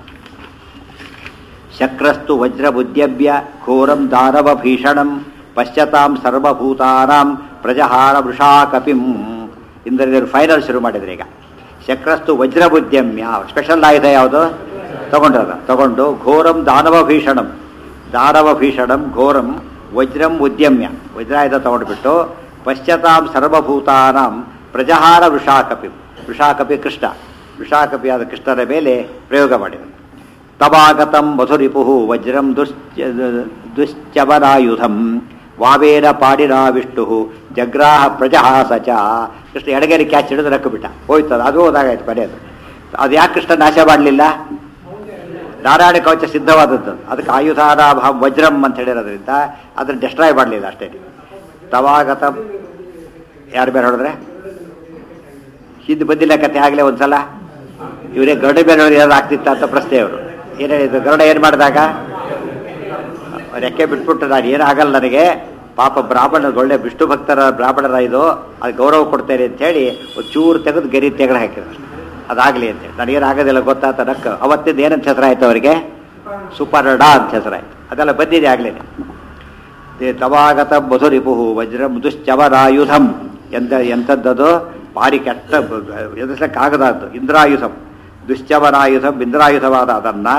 ಶಕ್ರಸ್ತು ವಜ್ರಬುದ್ಯಭ್ಯ ಘೋರಂ ದಾನವ ಭೀಷಣಂ ಪಶ್ಯತಾಂ ಸರ್ವಭೂತಾನಾಂ ಪ್ರಜಹಾರ ವೃಷಾಕಪಿಂ. ಇಂದ್ರದೇವರು ಫೈನಲ್ ಶುರು ಮಾಡಿದ್ರು. ಈಗ ಶಕ್ರಸ್ತು ವಜ್ರಬುದ್ಯಮ್ಯ, ಸ್ಪೆಷಲ್ ಆಯುಧ ಯಾವುದು ತಗೊಂಡು ಘೋರಂ ದಾನವಭೀಷಣಂ ಘೋರಂ ವಜ್ರಂ ಉದ್ಯಮ್ಯ, ವಜ್ರಾಯುಧ ತಗೊಂಡ್ಬಿಟ್ಟು ಪಶ್ಚಾತ್ತಾಂ ಸರ್ವಭೂತಾನಾಂ ಪ್ರಜಹಾರ ವೃಷಾಕಪಿ ಕೃಷ್ಣ, ವೃಷಾಕಪಿಯಾದ ಕೃಷ್ಣರ ಮೇಲೆ ಪ್ರಯೋಗ ಮಾಡಿದರು. ತವಾಗತಂ ಮಧುರಿಪು ವಜ್ರಂ ದುಶ್ಚವರಾಯುಧಂ ವಾವೇರ ಪಾಡಿರ ವಿಷ್ಣು ಜಗ್ರಾಹ ಪ್ರಜಹಾಸ ಚ. ಕೃಷ್ಣ ಎಡಗೈಲಿ ಕ್ಯಾಚ್ ಹಿಡಿದು ರಕ್ಕಿಬಿಟ್ಟ, ಹೋಯ್ತದ, ಅದು ಹೋದಾಗಾಯ್ತು ಕಡೆಯದು. ಅದು ಯಾಕೆ ಕೃಷ್ಣ ನಾಶ ಮಾಡಲಿಲ್ಲ? ನಾರಾಯಣ ಕವಚ ಸಿದ್ಧವಾದದ್ದು, ಅದಕ್ಕೆ ಆಯುಧಾರಾಭಾವ ವಜ್ರಂ ಅಂತ ಹೇಳಿರೋದ್ರಿಂದ ಅದನ್ನು ಡಿಸ್ಟ್ರಾಯ್ ಮಾಡಲಿಲ್ಲ ಅಷ್ಟೇ. ತವಾಗತ ಯಾರು ಬೇರೆ ಹೊಡೆದ್ರೆ ಹಿಂದೆ ಬಂದಿಲ್ಲ ಕತೆ ಆಗಲೇ ಒಂದ್ಸಲ. ಇವರೇ ಗರುಡ ಬೇರೆ ಏನಾದ್ರು ಆಗ್ತಿತ್ತ ಅಂತ ಪ್ರಶ್ನೆ. ಅವರು ಏನು ಹೇಳಿದ್ರು, ಗರುಡ ಏನು ಮಾಡಿದಾಗ ರೆಕ್ಕೆ ಬಿಟ್ಬಿಟ್ಟು ನಾನು ಏನಾಗಲ್ಲ, ನನಗೆ ಪಾಪ ಬ್ರಾಹ್ಮಣ ಒಳ್ಳೆ ವಿಷ್ಣು ಭಕ್ತರ ಬ್ರಾಹ್ಮಣರ ಇದು, ಅದು ಗೌರವ ಕೊಡ್ತೇನೆ ಅಂತೇಳಿ ಒಂದು ಚೂರು ತೆಗೆದು ಗೆರಿ ತೆಗೆದು ಹಾಕಿದ್ರು. ಅದಾಗಲಿ ಅಂತೇಳಿ ನನಗೇನಾಗೋದಿಲ್ಲ ಗೊತ್ತಾತ ನಕ್ಕ. ಅವತ್ತಿಂದ ಏನಂತ ಹೆಸರಾಯ್ತು ಅವರಿಗೆ? ಸುಪರ್ಣ ಅಂತ ಹೆಸರಾಯ್ತು. ಅದೆಲ್ಲ ಬಂದಿದೆ ಆಗಲೇ. ತವಾಗತ ಮಧುರಿಪು ವಜ್ರಂ ದುಶ್ಚವರಾಯುಧಂ ಎಂಥದ್ದದು ಭಾರಿ ಕೆಟ್ಟ ಎದುರಿಸಕ್ಕಾಗದಾದ್ದು. ಇಂದ್ರಾಯುಧಂ ದುಶ್ಚವರಾಯುಧಂ, ಇಂದ್ರಾಯುಧವಾದ ಅದನ್ನು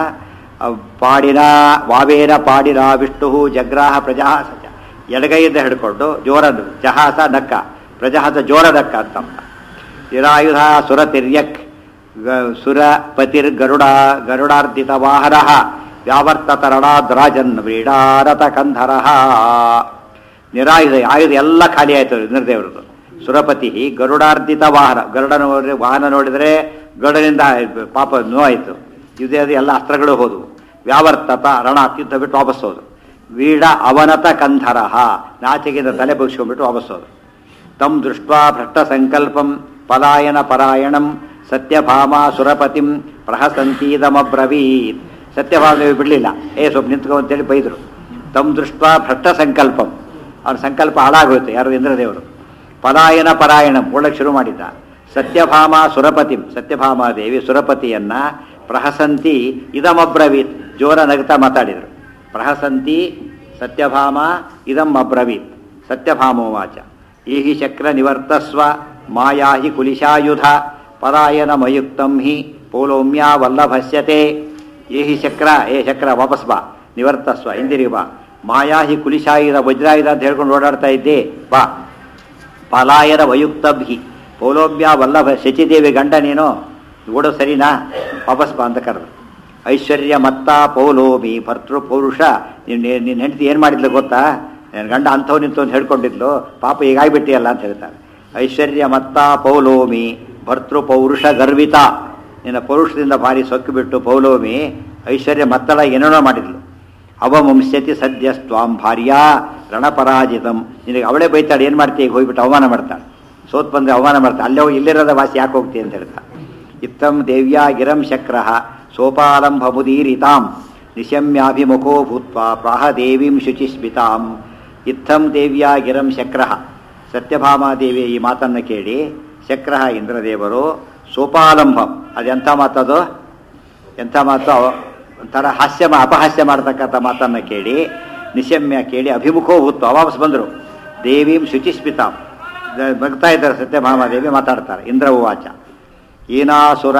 ವಾವೇನ ಪಾಡಿನ ವಿಷ್ಣು ಜಗ್ರಾಹ ಪ್ರಜಹಾಸ. ಎಡಗೈಯಿಂದ ಹಿಡ್ಕೊಂಡು ಜೋರದು ಜಹಾಸ ನಕ್ಕ, ಪ್ರಜಹಾಸ ಜೋರ ನಕ್ಕ ಅಂತ. ನಿರಾಯುಧ ಸುರತಿರ್ಯಕ್ ಸುರಪತಿರ್ ಗರುಡಾರ್ಧಿತ ವಾಹನ ವ್ಯಾವರ್ತತ ರಣಾದ್ರಾಜನ್ ವ್ರೀಡಾರತ ಕಂಧರ. ನಿರಾಯುಧ, ಆಯುಧ ಎಲ್ಲ ಖಾಲಿ ಆಯ್ತು ಇಂದ್ರದೇವರದು. ಸುರಪತಿ ಗರುಡಾರ್ಧಿತ ವಾಹನ, ಗರುಡನ ವಾಹನ ನೋಡಿದರೆ ಗರುಡನಿಂದ ಪಾಪ ನೋವಾಯಿತು. ಇದೇ ಅದು ಎಲ್ಲ ಅಸ್ತ್ರಗಳು ಹೋದವು. ವ್ಯಾವರ್ತತ ರಣ, ಯುದ್ಧ ಬಿಟ್ಟು ವಾಪಸ್ ಹೋದು. ವೀಡ ಅವನತ ಕಂಧರ, ನಾಚಿಕೆಯಿಂದ ತಲೆ ಬಗ್ಸ್ಕೊಂಡ್ಬಿಟ್ಟು ವಾಪಸ್ ಹೋದು. ತಮ್ ದೃಷ್ಟ ಭ್ರಷ್ಟ ಸಂಕಲ್ಪಂ ಪಲಾಯನ ಪರಾಯಣಂ ಸತ್ಯಭಾಮ ಸುರಪತಿಂ ಪ್ರಹಸಂತೀದಮಬ್ರವೀತ್. ಸತ್ಯಭಾಮದೇವಿ ಬಿಡಲಿಲ್ಲ, ಸ್ವಲ್ಪ ನಿಂತ್ಕೊ ಅಂತೇಳಿ ಬೈದರು. ತಮ್ ದೃಷ್ಟ ಭ್ರಷ್ಟ ಸಂಕಲ್ಪಂ, ಅವನ ಸಂಕಲ್ಪ ಹಾಳಾಗೋಯ್ತು. ಯಾರು? ಇಂದ್ರದೇವರು. ಪಲಾಯನ ಪರಾಯಣಂ, ಓಡಕ್ಕೆ ಶುರು ಮಾಡಿದ್ದ. ಸತ್ಯಭಾಮ ಸುರಪತಿಂ, ಸತ್ಯಭಾಮಾದೇವಿ ಸುರಪತಿಯನ್ನ ಪ್ರಹಸಂತಿ ಇದಮಬ್ರವೀತ್, ಜೋರ ನಗ್ತಾ ಮಾತಾಡಿದರು. ಪ್ರಹಸಂತಿ ಸತ್ಯಭಾಮ ಇದಂ ಅಬ್ರವೀತ್. ಸತ್ಯಭಾಮೋವಾಚ ಈಹಿ ಶಕ್ರ ನಿವರ್ತಸ್ವ ಮಾಯಾ ಹಿ ಕುಲಿಶಾಯುಧ ಪರಾಯಣ ಮಯುಕ್ತಂ ಹಿ ಪೌಲೋಮ್ಯಾ ವಲ್ಲಭಸ್ಯತೆ. ಏಹಿ ಶಕ್ರ, ಏ ಶಕ್ರ ವಾಪಸ್ ಬಾ, ನಿವರ್ತಸ್ವ ಹಿಂದಿರಿ ಬಾ. ಮಾಯಾ ಹಿ ಕುಲಿಶಾಯುಧ, ವಜ್ರಾಯುಧ ಅಂತ ಹೇಳ್ಕೊಂಡು ಓಡಾಡ್ತಾ ಇದ್ದೆ, ಬಾ. ಪಲಾಯನ ವಯುಕ್ತಂ ಹಿ ಪೌಲೋಮ್ಯಾ ವಲ್ಲಭ, ಶಚಿದೇವಿ ಗಂಡ ನೀನು, ಓಡೋ ಸರಿನಾ, ವಾಪಸ್ ಬಾ ಅಂತ ಕರೆದು. ಐಶ್ವರ್ಯ ಮತ್ತ ಪೌಲೋಮಿ ಭರ್ತೃ ಪೌರುಷ. ನಿನ್ನ ಹೆಂಡತಿ ಏನು ಮಾಡಿದ್ಲು ಗೊತ್ತಾ? ನನ್ನ ಗಂಡ ಅಂಥವ್ ನಿಂತು ಅಂತ ಹೇಳ್ಕೊಂಡಿದ್ಲು, ಪಾಪ ಹೀಗಾಗಿಬಿಟ್ಟಿಯಲ್ಲ ಅಂತ ಹೇಳ್ತಾರೆ. ಐಶ್ವರ್ಯ ಮತ್ತ ಪೌಲೋಮಿ ಭರ್ತೃ ಪೌರುಷ ಗರ್ವಿತ. ನಿನ್ನ ಪೌರುಷದಿಂದ ಭಾರಿ ಸೊಕ್ಕಿಬಿಟ್ಟು ಪೌಲೋಮಿ ಐಶ್ವರ್ಯ ಮತ್ತಳ ಏನೇನೋ ಮಾಡಿದ್ಲು. ಅವಮಂಸ್ಯತಿ ಸದ್ಯ ಸ್ವಾಂ ಭಾರ್ಯ ರಣಪರಾಜಿತಂ. ನಿನಗೆ ಅವಳೇ ಬೈತಾಳೆ, ಏನು ಮಾಡ್ತೀಯ, ಈಗ ಹೋಗ್ಬಿಟ್ಟು ಅವಮಾನ ಮಾಡ್ತಾಳೆ. ಸೋತ್ ಬಂದರೆ ಅವಮಾನ ಮಾಡ್ತಾಳೆ. ಅಲ್ಲೇ ಹೋಗಿ ಇಲ್ಲಿರೋದ ವಾಸಿ ಯಾಕೆ ಹೋಗ್ತೀಯ ಅಂತ ಹೇಳ್ತಾಳೆ. ಇತ್ತಂ ದೇವ್ಯಾ ಗಿರಂ ಶಕ್ರಃ ಸೋಪಾಲಂಭಮುದೀರಿತಾಂ ನಿಶಮ್ಯಾಭಿಮುಖೋ ಭೂತ್ವಾ ಪ್ರಾಹ ದೇವೀಂ ಶುಚಿಸ್ಮಿತಾಂ. ಇತ್ತಂ ದೇವ್ಯಾ ಗಿರಂ ಶಕ್ರಃ, ಸತ್ಯಭಾಮಾದೇವಿಯ ಈ ಮಾತನ್ನು ಕೇಳಿ ಶಕ್ರಃ ಇಂದ್ರದೇವರು ಸೋಪಾಲಂಭಂ, ಅದೆಂಥ ಮಾತದು, ಎಂಥ ಮಾತು, ಒಂಥರ ಅಪಹಾಸ್ಯ ಮಾಡ್ತಕ್ಕಂಥ ಮಾತನ್ನು ಕೇಳಿ ನಿಶಮ್ಯ ಕೇಳಿ ಅಭಿಮುಖೋ ಭೂತ್ವ ವಾಪಸ್ ಬಂದರು. ದೇವೀಂ ಶುಚಿಸ್ಮಿತಾಂ, ಬಗ್ತಾ ಇದ್ದಾರೆ ಸತ್ಯಭಾಮಾದೇವಿ ಮಾತಾಡ್ತಾರೆ. ಇಂದ್ರ ಉವಾಚ ಈನಾಸುರ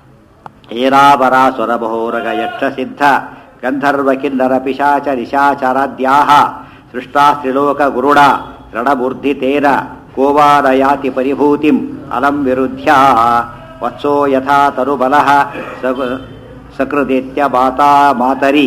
ಏರಾಬರಾಸುರ ಬಹುರಗ ಯಕ್ಷ ಸಿದ್ಧ ಗಂಧರ್ವ ಕಿನ್ನರ ಪಿಶಾಚ ನಿಶಾಚರಾದ್ಯಾಹ ಸೃಷ್ಟಾ ತ್ರಿಲೋಕ ಗುರುಡ ರಣಬೂರ್ಧಿತೇನ ಕೋವಾರಯಾತಿ ಪರಿಭೂತಿಂ ಅಲಂ ವಿರುದ್ಧ್ಯ ವತ್ಸೋ ಯಥಾ ತರುಬಲಃ ಸಕೃದೇತ್ಯ ಬಾತಾ ಮಾತರಿ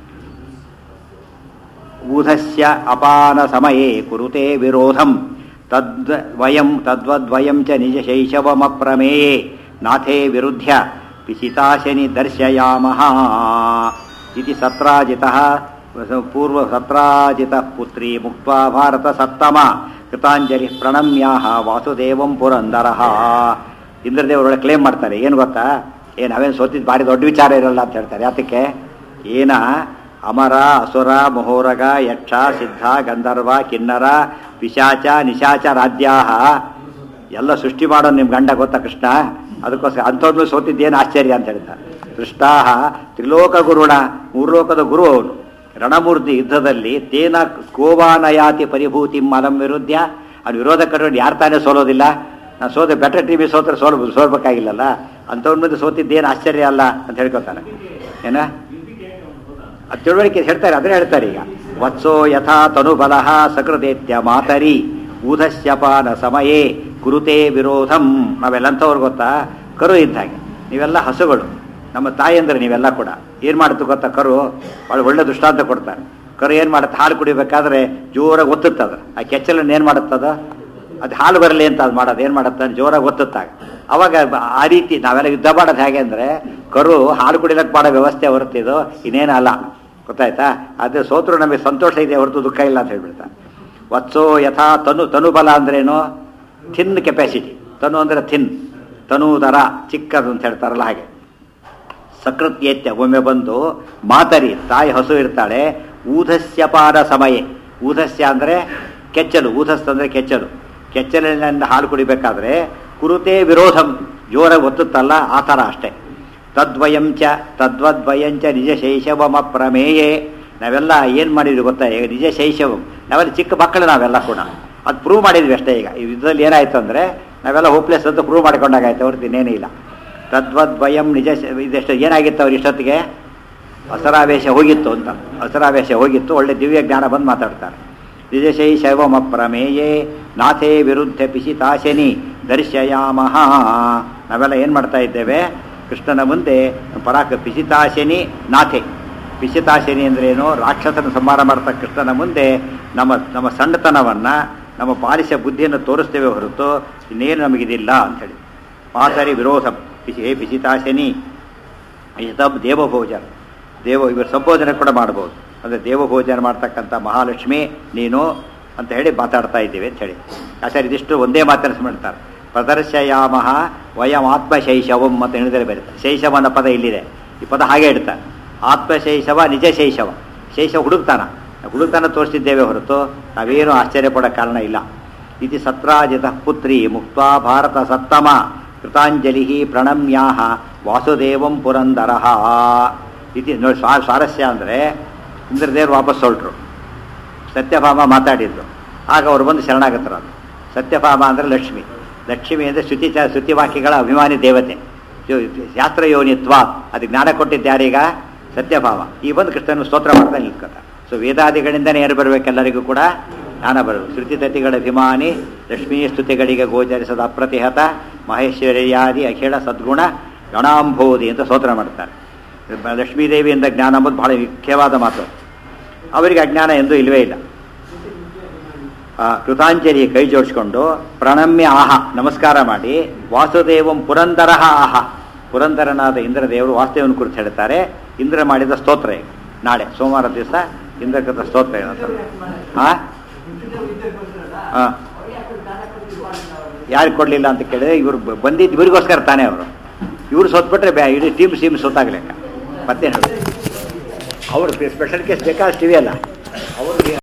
ಊಧಸ್ಯ ಅಪಾನ ಸಮಯೇ ಕುರುತೆ ವಿರೋಧಂ ತದ್ವದ್ವಯಂ ಚ ನಿಜ ಶೈಶವಮಪ್ರಮೇಯೇ ನಾಥೇ ವಿರುದ್ಧ್ಯ ಪಿಸಿತಾಶನಿ ದರ್ಶಯಾಮಃ ಇತಿ ಸತ್ರಾಜಿತಃ ಪೂರ್ವ ಸತ್ರಾಜಿತಃ ಪುತ್ರಿ ಮುಕ್ತ್ವಾ ಭಾರತ ಸತ್ತಮ ಕೃತಾಂಜಲಿ ಪ್ರಣಮ್ಯಾಹ ವಾಸುದೇವಂ ಪುರಂದರಃ. ಇಂದ್ರದೇವರೊಳಗೆ ಕ್ಲೇಮ್ ಮಾಡ್ತಾರೆ, ಏನು ಗೊತ್ತಾ, ನಾವೇನು ಸೋತಿದ್ದು ಭಾರಿ ದೊಡ್ಡ ವಿಚಾರ ಇರಲ್ಲ ಅಂತ ಹೇಳ್ತಾರೆ. ಯಾತಕ್ಕೆ? ಏನ ಅಮರ ಅಸುರ ಮಹೋರಗ ಯಕ್ಷ ಸಿದ್ಧ ಗಂಧರ್ವ ಕಿನ್ನರ ಪಿಶಾಚ ನಿಶಾಚ ರಾಜ್ಯಾಹ ಎಲ್ಲ ಸೃಷ್ಟಿ ಮಾಡೋ ನಿಮ್ಮ ಗಂಡ ಗೊತ್ತಾ ಕೃಷ್ಣ, ಅದಕ್ಕೋಸ್ಕರ ಅಂಥವ್ರನ್ನೂ ಸೋತಿದ್ದೇನು ಆಶ್ಚರ್ಯ ಅಂತ ಹೇಳ್ತಾರೆ. ಕೃಷ್ಣಾಹ ತ್ರಿಲೋಕ ಗುರುಣ, ಮೂರು ಲೋಕದ ಗುರು ಅವನು. ರಣಮೂರ್ತಿ ಯುದ್ಧದಲ್ಲಿ ತೇನ ಕೋವಾನಯಾತಿ ಪರಿಭೂತಿ ಮಲಂ ವಿರುದ್ಧ, ಅವ್ನು ವಿರೋಧ ಕಟ್ಟೋದು ಯಾರು ತಾನೇ ಸೋಲೋದಿಲ್ಲ. ನಾನು ಸೋತೆ ಬೆಟರ್ ಟಿ ವಿ ಸೋತ್ರೆ ಸೋಲ್ಬೇಕಾಗಿಲ್ಲಲ್ಲ, ಅಂಥವ್ರ ಮುಂದೆ ಸೋತಿದ್ದೇನು ಆಶ್ಚರ್ಯ ಅಲ್ಲ ಅಂತ ಹೇಳ್ಕೊತಾನೆ. ಏನ ಅದು ತಿಳುವಳಿಕೆ ಹೇಳ್ತಾರೆ, ಅದನ್ನೇ ಹೇಳ್ತಾರೆ ಈಗ. ವತ್ಸೋ ಯಥಾ ತನುಬಲಃ ಸಕೃದೇತ್ಯ ಮಾತರಿ ಊಧಶ್ಯಪಾನ ಸಮಯೇ ಕುರುತೆ ವಿರೋಧಂ. ನಾವೆಲ್ಲಂಥವ್ರು ಗೊತ್ತಾ, ಕರು ಇದ್ದ ಹಾಗೆ. ನೀವೆಲ್ಲ ಹಸುಗಳು, ನಮ್ಮ ತಾಯಿ ಅಂದರೆ ನೀವೆಲ್ಲ ಕೂಡ. ಏನು ಮಾಡುತ್ತೆ ಗೊತ್ತಾ, ಕರು ಭಾಳ ಒಳ್ಳೆ ದೃಷ್ಟಾಂತ ಕೊಡ್ತಾರೆ. ಕರು ಏನು ಮಾಡುತ್ತೆ, ಹಾಲು ಕುಡಿಬೇಕಾದ್ರೆ ಜೋರಾಗಿ ಒತ್ತುತ್ತದ. ಆ ಕೆಚ್ಚಲನ್ನು ಏನು ಮಾಡುತ್ತದ, ಅದು ಹಾಲು ಬರಲಿ ಅಂತ ಅದು ಮಾಡೋದು ಏನು ಮಾಡುತ್ತೆ, ಜೋರಾಗಿ ಒತ್ತುತ್ತಾಗ. ಅವಾಗ ಆ ರೀತಿ ನಾವೆಲ್ಲ ಯುದ್ಧ ಮಾಡೋದು ಹೇಗೆ ಅಂದರೆ, ಕರು ಹಾಲು ಕುಡಿಲಕ್ಕೆ ಮಾಡೋ ವ್ಯವಸ್ಥೆ ಹೊರತಿದ್ದು ಇನ್ನೇನು ಅಲ್ಲ, ಗೊತ್ತಾಯ್ತಾ. ಅದೇ ಸೋತರು ನಮಗೆ ಸಂತೋಷ ಇದೆ ಹೊರತು ದುಃಖ ಇಲ್ಲ ಅಂತ ಹೇಳ್ಬಿಡ್ತಾರೆ. ವತ್ಸೋ ಯಥಾ ತನುಬಲ ಅಂದ್ರೇನು, ಥಿನ್ ಕೆಪಾಸಿಟಿ. ತನು ಅಂದರೆ ಥಿನ್, ತನೂದರ ಚಿಕ್ಕದು ಅಂತ ಹೇಳ್ತಾರಲ್ಲ ಹಾಗೆ. ಸಕೃತ್ಯತ್ಯ ಒಮ್ಮೆ ಬಂದು ಮಾತರಿ, ತಾಯಿ ಹಸು ಇರ್ತಾಳೆ. ಊಧಸ್ಯಪಾನ ಸಮಯ, ಊಧಸ್ಯ ಅಂದರೆ ಕೆಚ್ಚಲು, ಊಧಸ್ ಅಂದರೆ ಕೆಚ್ಚಲು. ಕೆಚ್ಚಲಿನಿಂದ ಹಾಲು ಕುಡಿಬೇಕಾದ್ರೆ ಕುರುತೆ ವಿರೋಧಂ, ಜೋರಾಗಿ ಒತ್ತುತ್ತಲ್ಲ ಆ ಥರ ಅಷ್ಟೇ. ತದ್ವಯಂಚ ತದ್ವದ್ವಯಂಚ ನಿಜ ಶೈಶವಮ ಪ್ರಮೇಯೇ. ನಾವೆಲ್ಲ ಏನು ಮಾಡಿದ್ವಿ ಗೊತ್ತಾ, ಈಗ ನಿಜ ಶೈಶವಂ, ನಾವೆಲ್ಲ ಚಿಕ್ಕ ಮಕ್ಕಳು ನಾವೆಲ್ಲ ಕೂಡ ಅದು ಪ್ರೂವ್ ಮಾಡಿದ್ವಿ ಅಷ್ಟೇ. ಈಗ ಈ ಯುದ್ಧದಲ್ಲಿ ಏನಾಯ್ತು ಅಂದರೆ ನಾವೆಲ್ಲ ಹೋಪ್ಲೆಸ್ ಅಂತ ಪ್ರೂವ್ ಮಾಡ್ಕೊಂಡಾಗಾಯ್ತು, ಅವ್ರದ್ದು ಇನ್ನೇನೇ ಇಲ್ಲ. ತದ್ವದ್ವಯಂ ನಿಜ ಇದೆಷ್ಟು ಏನಾಗಿತ್ತು ಅವ್ರ ಇಷ್ಟೊತ್ತಿಗೆ, ಅಸರಾವೇಶ ಹೋಗಿತ್ತು ಅಂತ. ಅಸರಾವೇಶ ಹೋಗಿತ್ತು, ಒಳ್ಳೆ ದಿವ್ಯ ಜ್ಞಾನ ಬಂದು ಮಾತಾಡ್ತಾರೆ. ನಿಜ ಶೈಶವಮ ಪ್ರಮೇಯೇ ನಾಥೇ ವಿರುದ್ಧ ಪಿಶಿತಾಶನಿ ದರ್ಶಯಾಮಹ. ನಾವೆಲ್ಲ ಏನು ಮಾಡ್ತಾ ಇದ್ದೇವೆ, ಕೃಷ್ಣನ ಮುಂದೆ ಪಿಶಿತಾಶನಿ ನಾಥೆ. ಪಿಶಿತಾಶನಿ ಅಂದ್ರೇನು, ರಾಕ್ಷಸನ ಸಂಹಾರ ಮಾಡ್ತಾ ಕೃಷ್ಣನ ಮುಂದೆ ನಮ್ಮ ಸಣ್ಣತನವನ್ನು, ನಮ್ಮ ಬಾಲಿಶ ಬುದ್ಧಿಯನ್ನು ತೋರಿಸ್ತೇವೆ ಹೊರತು ಇನ್ನೇನು ನಮಗಿದಿಲ್ಲ ಅಂಥೇಳಿ. ಮಾತರಿ ವಿರೋಧ ಪಿಶಿತಾಶನಿ ದೇವಭೋಜನ. ಇವರು ಸಂಬೋಧನೆ ಕೂಡ ಮಾಡ್ಬೋದು. ಅಂದರೆ ದೇವಭೋಜನ ಮಾಡ್ತಕ್ಕಂಥ ಮಹಾಲಕ್ಷ್ಮಿ ನೀನು ಅಂತ ಹೇಳಿ ಮಾತಾಡ್ತಾ ಇದ್ದೀವಿ ಅಂತ ಹೇಳಿ ಆಚಾರ್ಯ ಇದಿಷ್ಟು ಒಂದೇ ಮಾತನ್ನು ಮಾಡ್ತಾರೆ. ಪ್ರದರ್ಶಯಾಮಹ ವಯಂ ಆತ್ಮಶೈಶವಂ ಅಂತ ಹೇಳಿದರೆ ಬರುತ್ತೆ. ಶೈಶವ ಅನ್ನೋ ಪದ ಇಲ್ಲಿದೆ, ಈ ಪದ ಹಾಗೆ ಇಡ್ತಾರೆ. ಆತ್ಮಶೈಶವ ನಿಜ ಶೈಶವ. ಶೈಶವ ಹುಡುಕ್ತಾನ ತೋರಿಸಿದ್ದೇವೆ ಹೊರತು ನಾವೇನು ಆಶ್ಚರ್ಯಪಡೋ ಕಾರಣ ಇಲ್ಲ. ಇತಿ ಸತ್ರಾಜಿತ ಪುತ್ರಿ ಮುಕ್ತ ಭಾರತ ಸತ್ತಮ ಕೃತಾಂಜಲಿ ಪ್ರಣಮ್ಯಾಹ ವಾಸುದೇವಂ ಪುರಂದರಃ. ಇತಿ ನೋಡಿ ಸ್ವಾರಸ್ಯ ಅಂದರೆ, ಇಂದ್ರದೇವರು ವಾಪಸ್ ಹೊರಟರು, ಸತ್ಯಭಾಮ ಮಾತಾಡಿದ್ರು. ಆಗ ಅವರು ಬಂದು ಶರಣಾಗತರು. ಅದು ಸತ್ಯಭಾಮ ಅಂದರೆ ಲಕ್ಷ್ಮಿ. ಲಕ್ಷ್ಮಿ ಅಂದರೆ ಶ್ರುತಿವಾಕ್ಯಗಳ ಅಭಿಮಾನಿ ದೇವತೆ, ಶಾಸ್ತ್ರ ಯೋನಿತ್ವ. ಅದು ಜ್ಞಾನ ಕೊಟ್ಟಿದ್ದಾರೀಗ ಸತ್ಯಭಾಮ. ಈ ಬಂದು ಕೃಷ್ಣನ ಸ್ತೋತ್ರ ಮಾಡ್ತಾ ನಿಲ್ಕತ್ತ. ಸೊ ವೇದಾದಿಗಳಿಂದನೇ ಏನು ಬರಬೇಕೆಲ್ಲರಿಗೂ ಕೂಡ ಜ್ಞಾನ ಬರಬೇಕು. ಶ್ರುತಿತತಿಗಳ ಅಭಿಮಾನಿ ಲಕ್ಷ್ಮೀ ಸ್ತುತಿಗಳಿಗೆ ಗೋಚರಿಸದ ಅಪ್ರತಿಹತ ಮಹೇಶ್ವರ್ಯಾದಿ ಅಖಿಳ ಸದ್ಗುಣ ಗಣಾಂಬೋಧಿ ಅಂತ ಸ್ತೋತ್ರ ಮಾಡ್ತಾರೆ. ಲಕ್ಷ್ಮೀದೇವಿಯಿಂದ ಜ್ಞಾನ ಅಂಬುದು ಬಹಳ ಮುಖ್ಯವಾದ ಮಾತು. ಅವರಿಗೆ ಅಜ್ಞಾನ ಎಂದೂ ಇಲ್ಲವೇ ಇಲ್ಲ. ಕೃತಾಂಜಲಿ ಕೈ ಜೋಡಿಸ್ಕೊಂಡು ಪ್ರಣಮ್ಯ ಆಹ ನಮಸ್ಕಾರ ಮಾಡಿ, ವಾಸುದೇವಂ ಪುರಂದರಃ ಆಹ, ಪುರಂದರನಾದ ಇಂದ್ರದೇವರು ವಾಸುದೇವನ ಕುರಿತು ಹೇಳ್ತಾರೆ. ಇಂದ್ರ ಮಾಡಿದ ಸ್ತೋತ್ರ ಈಗ ನಾಳೆ ಸೋಮವಾರ ದಿವಸ ಇಂದ್ರಕೃತ ಸ್ತೋತ್ರ ಏನಂತಾರೆ. ಯಾರಿಗೆ ಕೊಡಲಿಲ್ಲ ಅಂತ ಕೇಳಿದ್ರೆ, ಇವರು ಬಂದಿದ್ದು ಇವರಿಗೋಸ್ಕರ ತಾನೇ. ಇವರು ಸೋತ್ಬಿಟ್ರೆ ಇಡೀ ಟೀಮ್ ಸೋತಾಗ್ಲೆಕ್ಕ. ಮತ್ತೇನು ಹೇಳಿ, ಅವ್ರು ಸ್ಪೆಷಲ್ ಕೇಸ್ ಬೇಕಾದಷ್ಟು ಇವೆಯಲ್ಲ ಅವ್ರಿಗೆ.